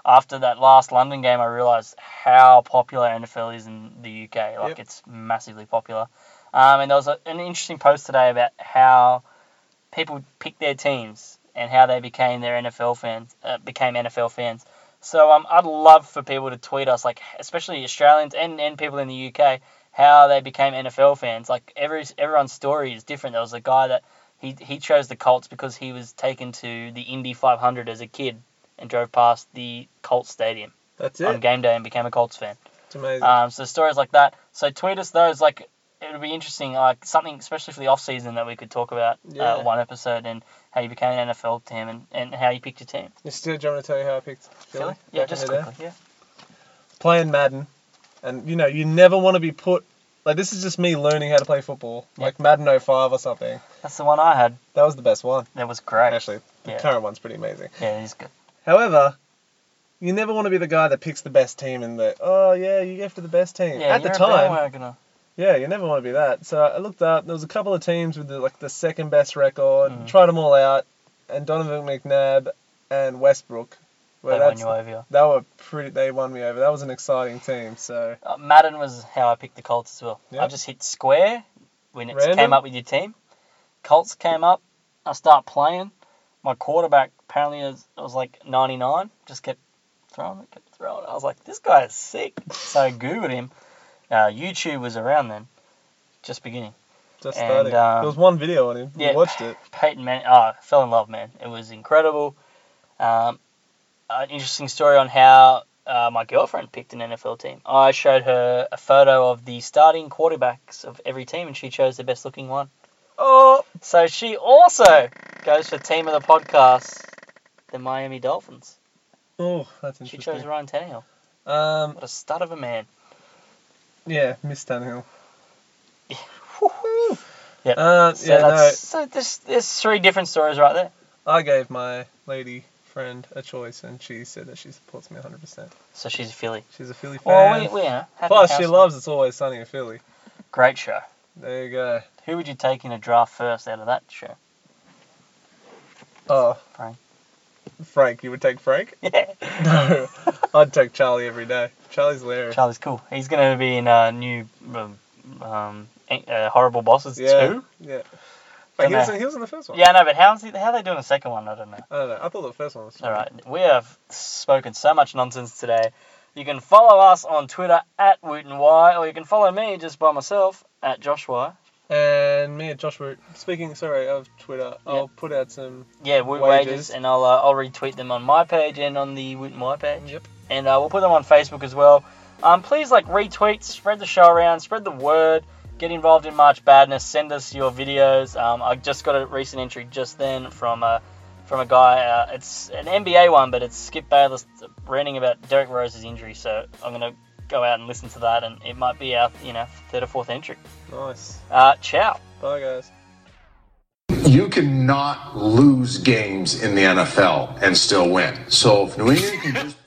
after that last London game, I realised how popular N F L is in the U K. Like, Yep. it's massively popular. Um, and there was a, an interesting post today about how people pick their teams and how they became their N F L fans, uh, became N F L fans. So um, I'd love for people to tweet us, like especially Australians and, and people in the U K, how they became N F L fans. Like every everyone's story is different. There was a guy that he he chose the Colts because he was taken to the Indy five hundred as a kid and drove past the Colts stadium That's on it. game day and became a Colts fan. It's amazing. Um, so stories like that. So tweet us those. Like it would be interesting, like something especially for the off season that we could talk about Yeah. uh, one episode and how you became an N F L team and, and how you picked your team. You still, do you want me to tell you how I picked Philly? Philly? Yeah, back in just the day? quickly. Yeah. Playing Madden, and you know, you never want to be put. Like, this is just me learning how to play football. Yeah. Like Madden oh five or something. That's the one I had. That was the best one. That was great. Actually, the Yeah. current one's pretty amazing. Yeah, it is good. However, you never want to be the guy that picks the best team and the, oh yeah, you go for the best team. Yeah, At the you're a time, bandwagoner. yeah, you never want to be that. So I looked up, there was a couple of teams with the, like the second best record, Mm. tried them all out, and Donovan McNabb and Westbrook. Well, They won that's, you over. they were pretty, they won me over. That was an exciting team, so. Uh, Madden was how I picked the Colts as well. Yeah. I just hit square when it Random? came up with your team. Colts came up. I start playing. My quarterback apparently was, was like ninety-nine. Just kept throwing it, kept throwing it. I was like, this guy is sick. So I Googled him. Uh, YouTube was around then, just beginning. Just And, starting. um, there was one video on him. yeah, We watched it. Peyton Man, oh, I fell in love, man. It was incredible. Um, an interesting story on how uh, my girlfriend picked an N F L team. I showed her a photo of the starting quarterbacks of every team, and she chose the best looking one. Oh, So she also goes for team of the podcast, the Miami Dolphins. oh, that's She interesting. chose Ryan Tannehill. Um, What a stud of a man. yeah, Miss Tannehill. Yep. Uh, So, yeah, no, that's, so there's, there's three different stories right there. I gave my lady friend a choice, and she said that she supports me one hundred percent. So she's a Philly. She's a Philly fan. Well, we, we you know, happy Plus, she household. loves It's Always Sunny in Philly. Great show. There you go. Who would you take in a draft first out of that show? Oh, Frank. Frank. You would take Frank? Yeah. No, I'd take Charlie every day. Charlie's hilarious. Charlie's cool. He's going to be in a new um, um, uh, Horrible Bosses yeah, two. yeah. Wait, he Don't was, know. in, he was in the first one. Yeah, I know, but how's he, how are they doing the second one? I don't know. I don't know. I thought the first one was. All right, we have spoken so much nonsense today. You can follow us on Twitter at WootenY, or you can follow me just by myself at Joshua. And me and Joshua. Speaking, sorry, of Twitter, I'll put out some. Yeah, Woot Wages. Wages, and I'll uh, I'll retweet them on my page and on the WootenY page. Yep. And uh, we'll put them on Facebook as well. Um, please like retweet, spread the show around, spread the word. Get involved in March Badness. Send us your videos. Um, I just got a recent entry just then from a from a guy. Uh, it's an N B A one, but it's Skip Bayless ranting about Derrick Rose's injury. So I'm gonna go out and listen to that, and it might be our you know third or fourth entry. Nice. Uh, ciao. Bye, guys. You cannot lose games in the N F L and still win. So if New England can just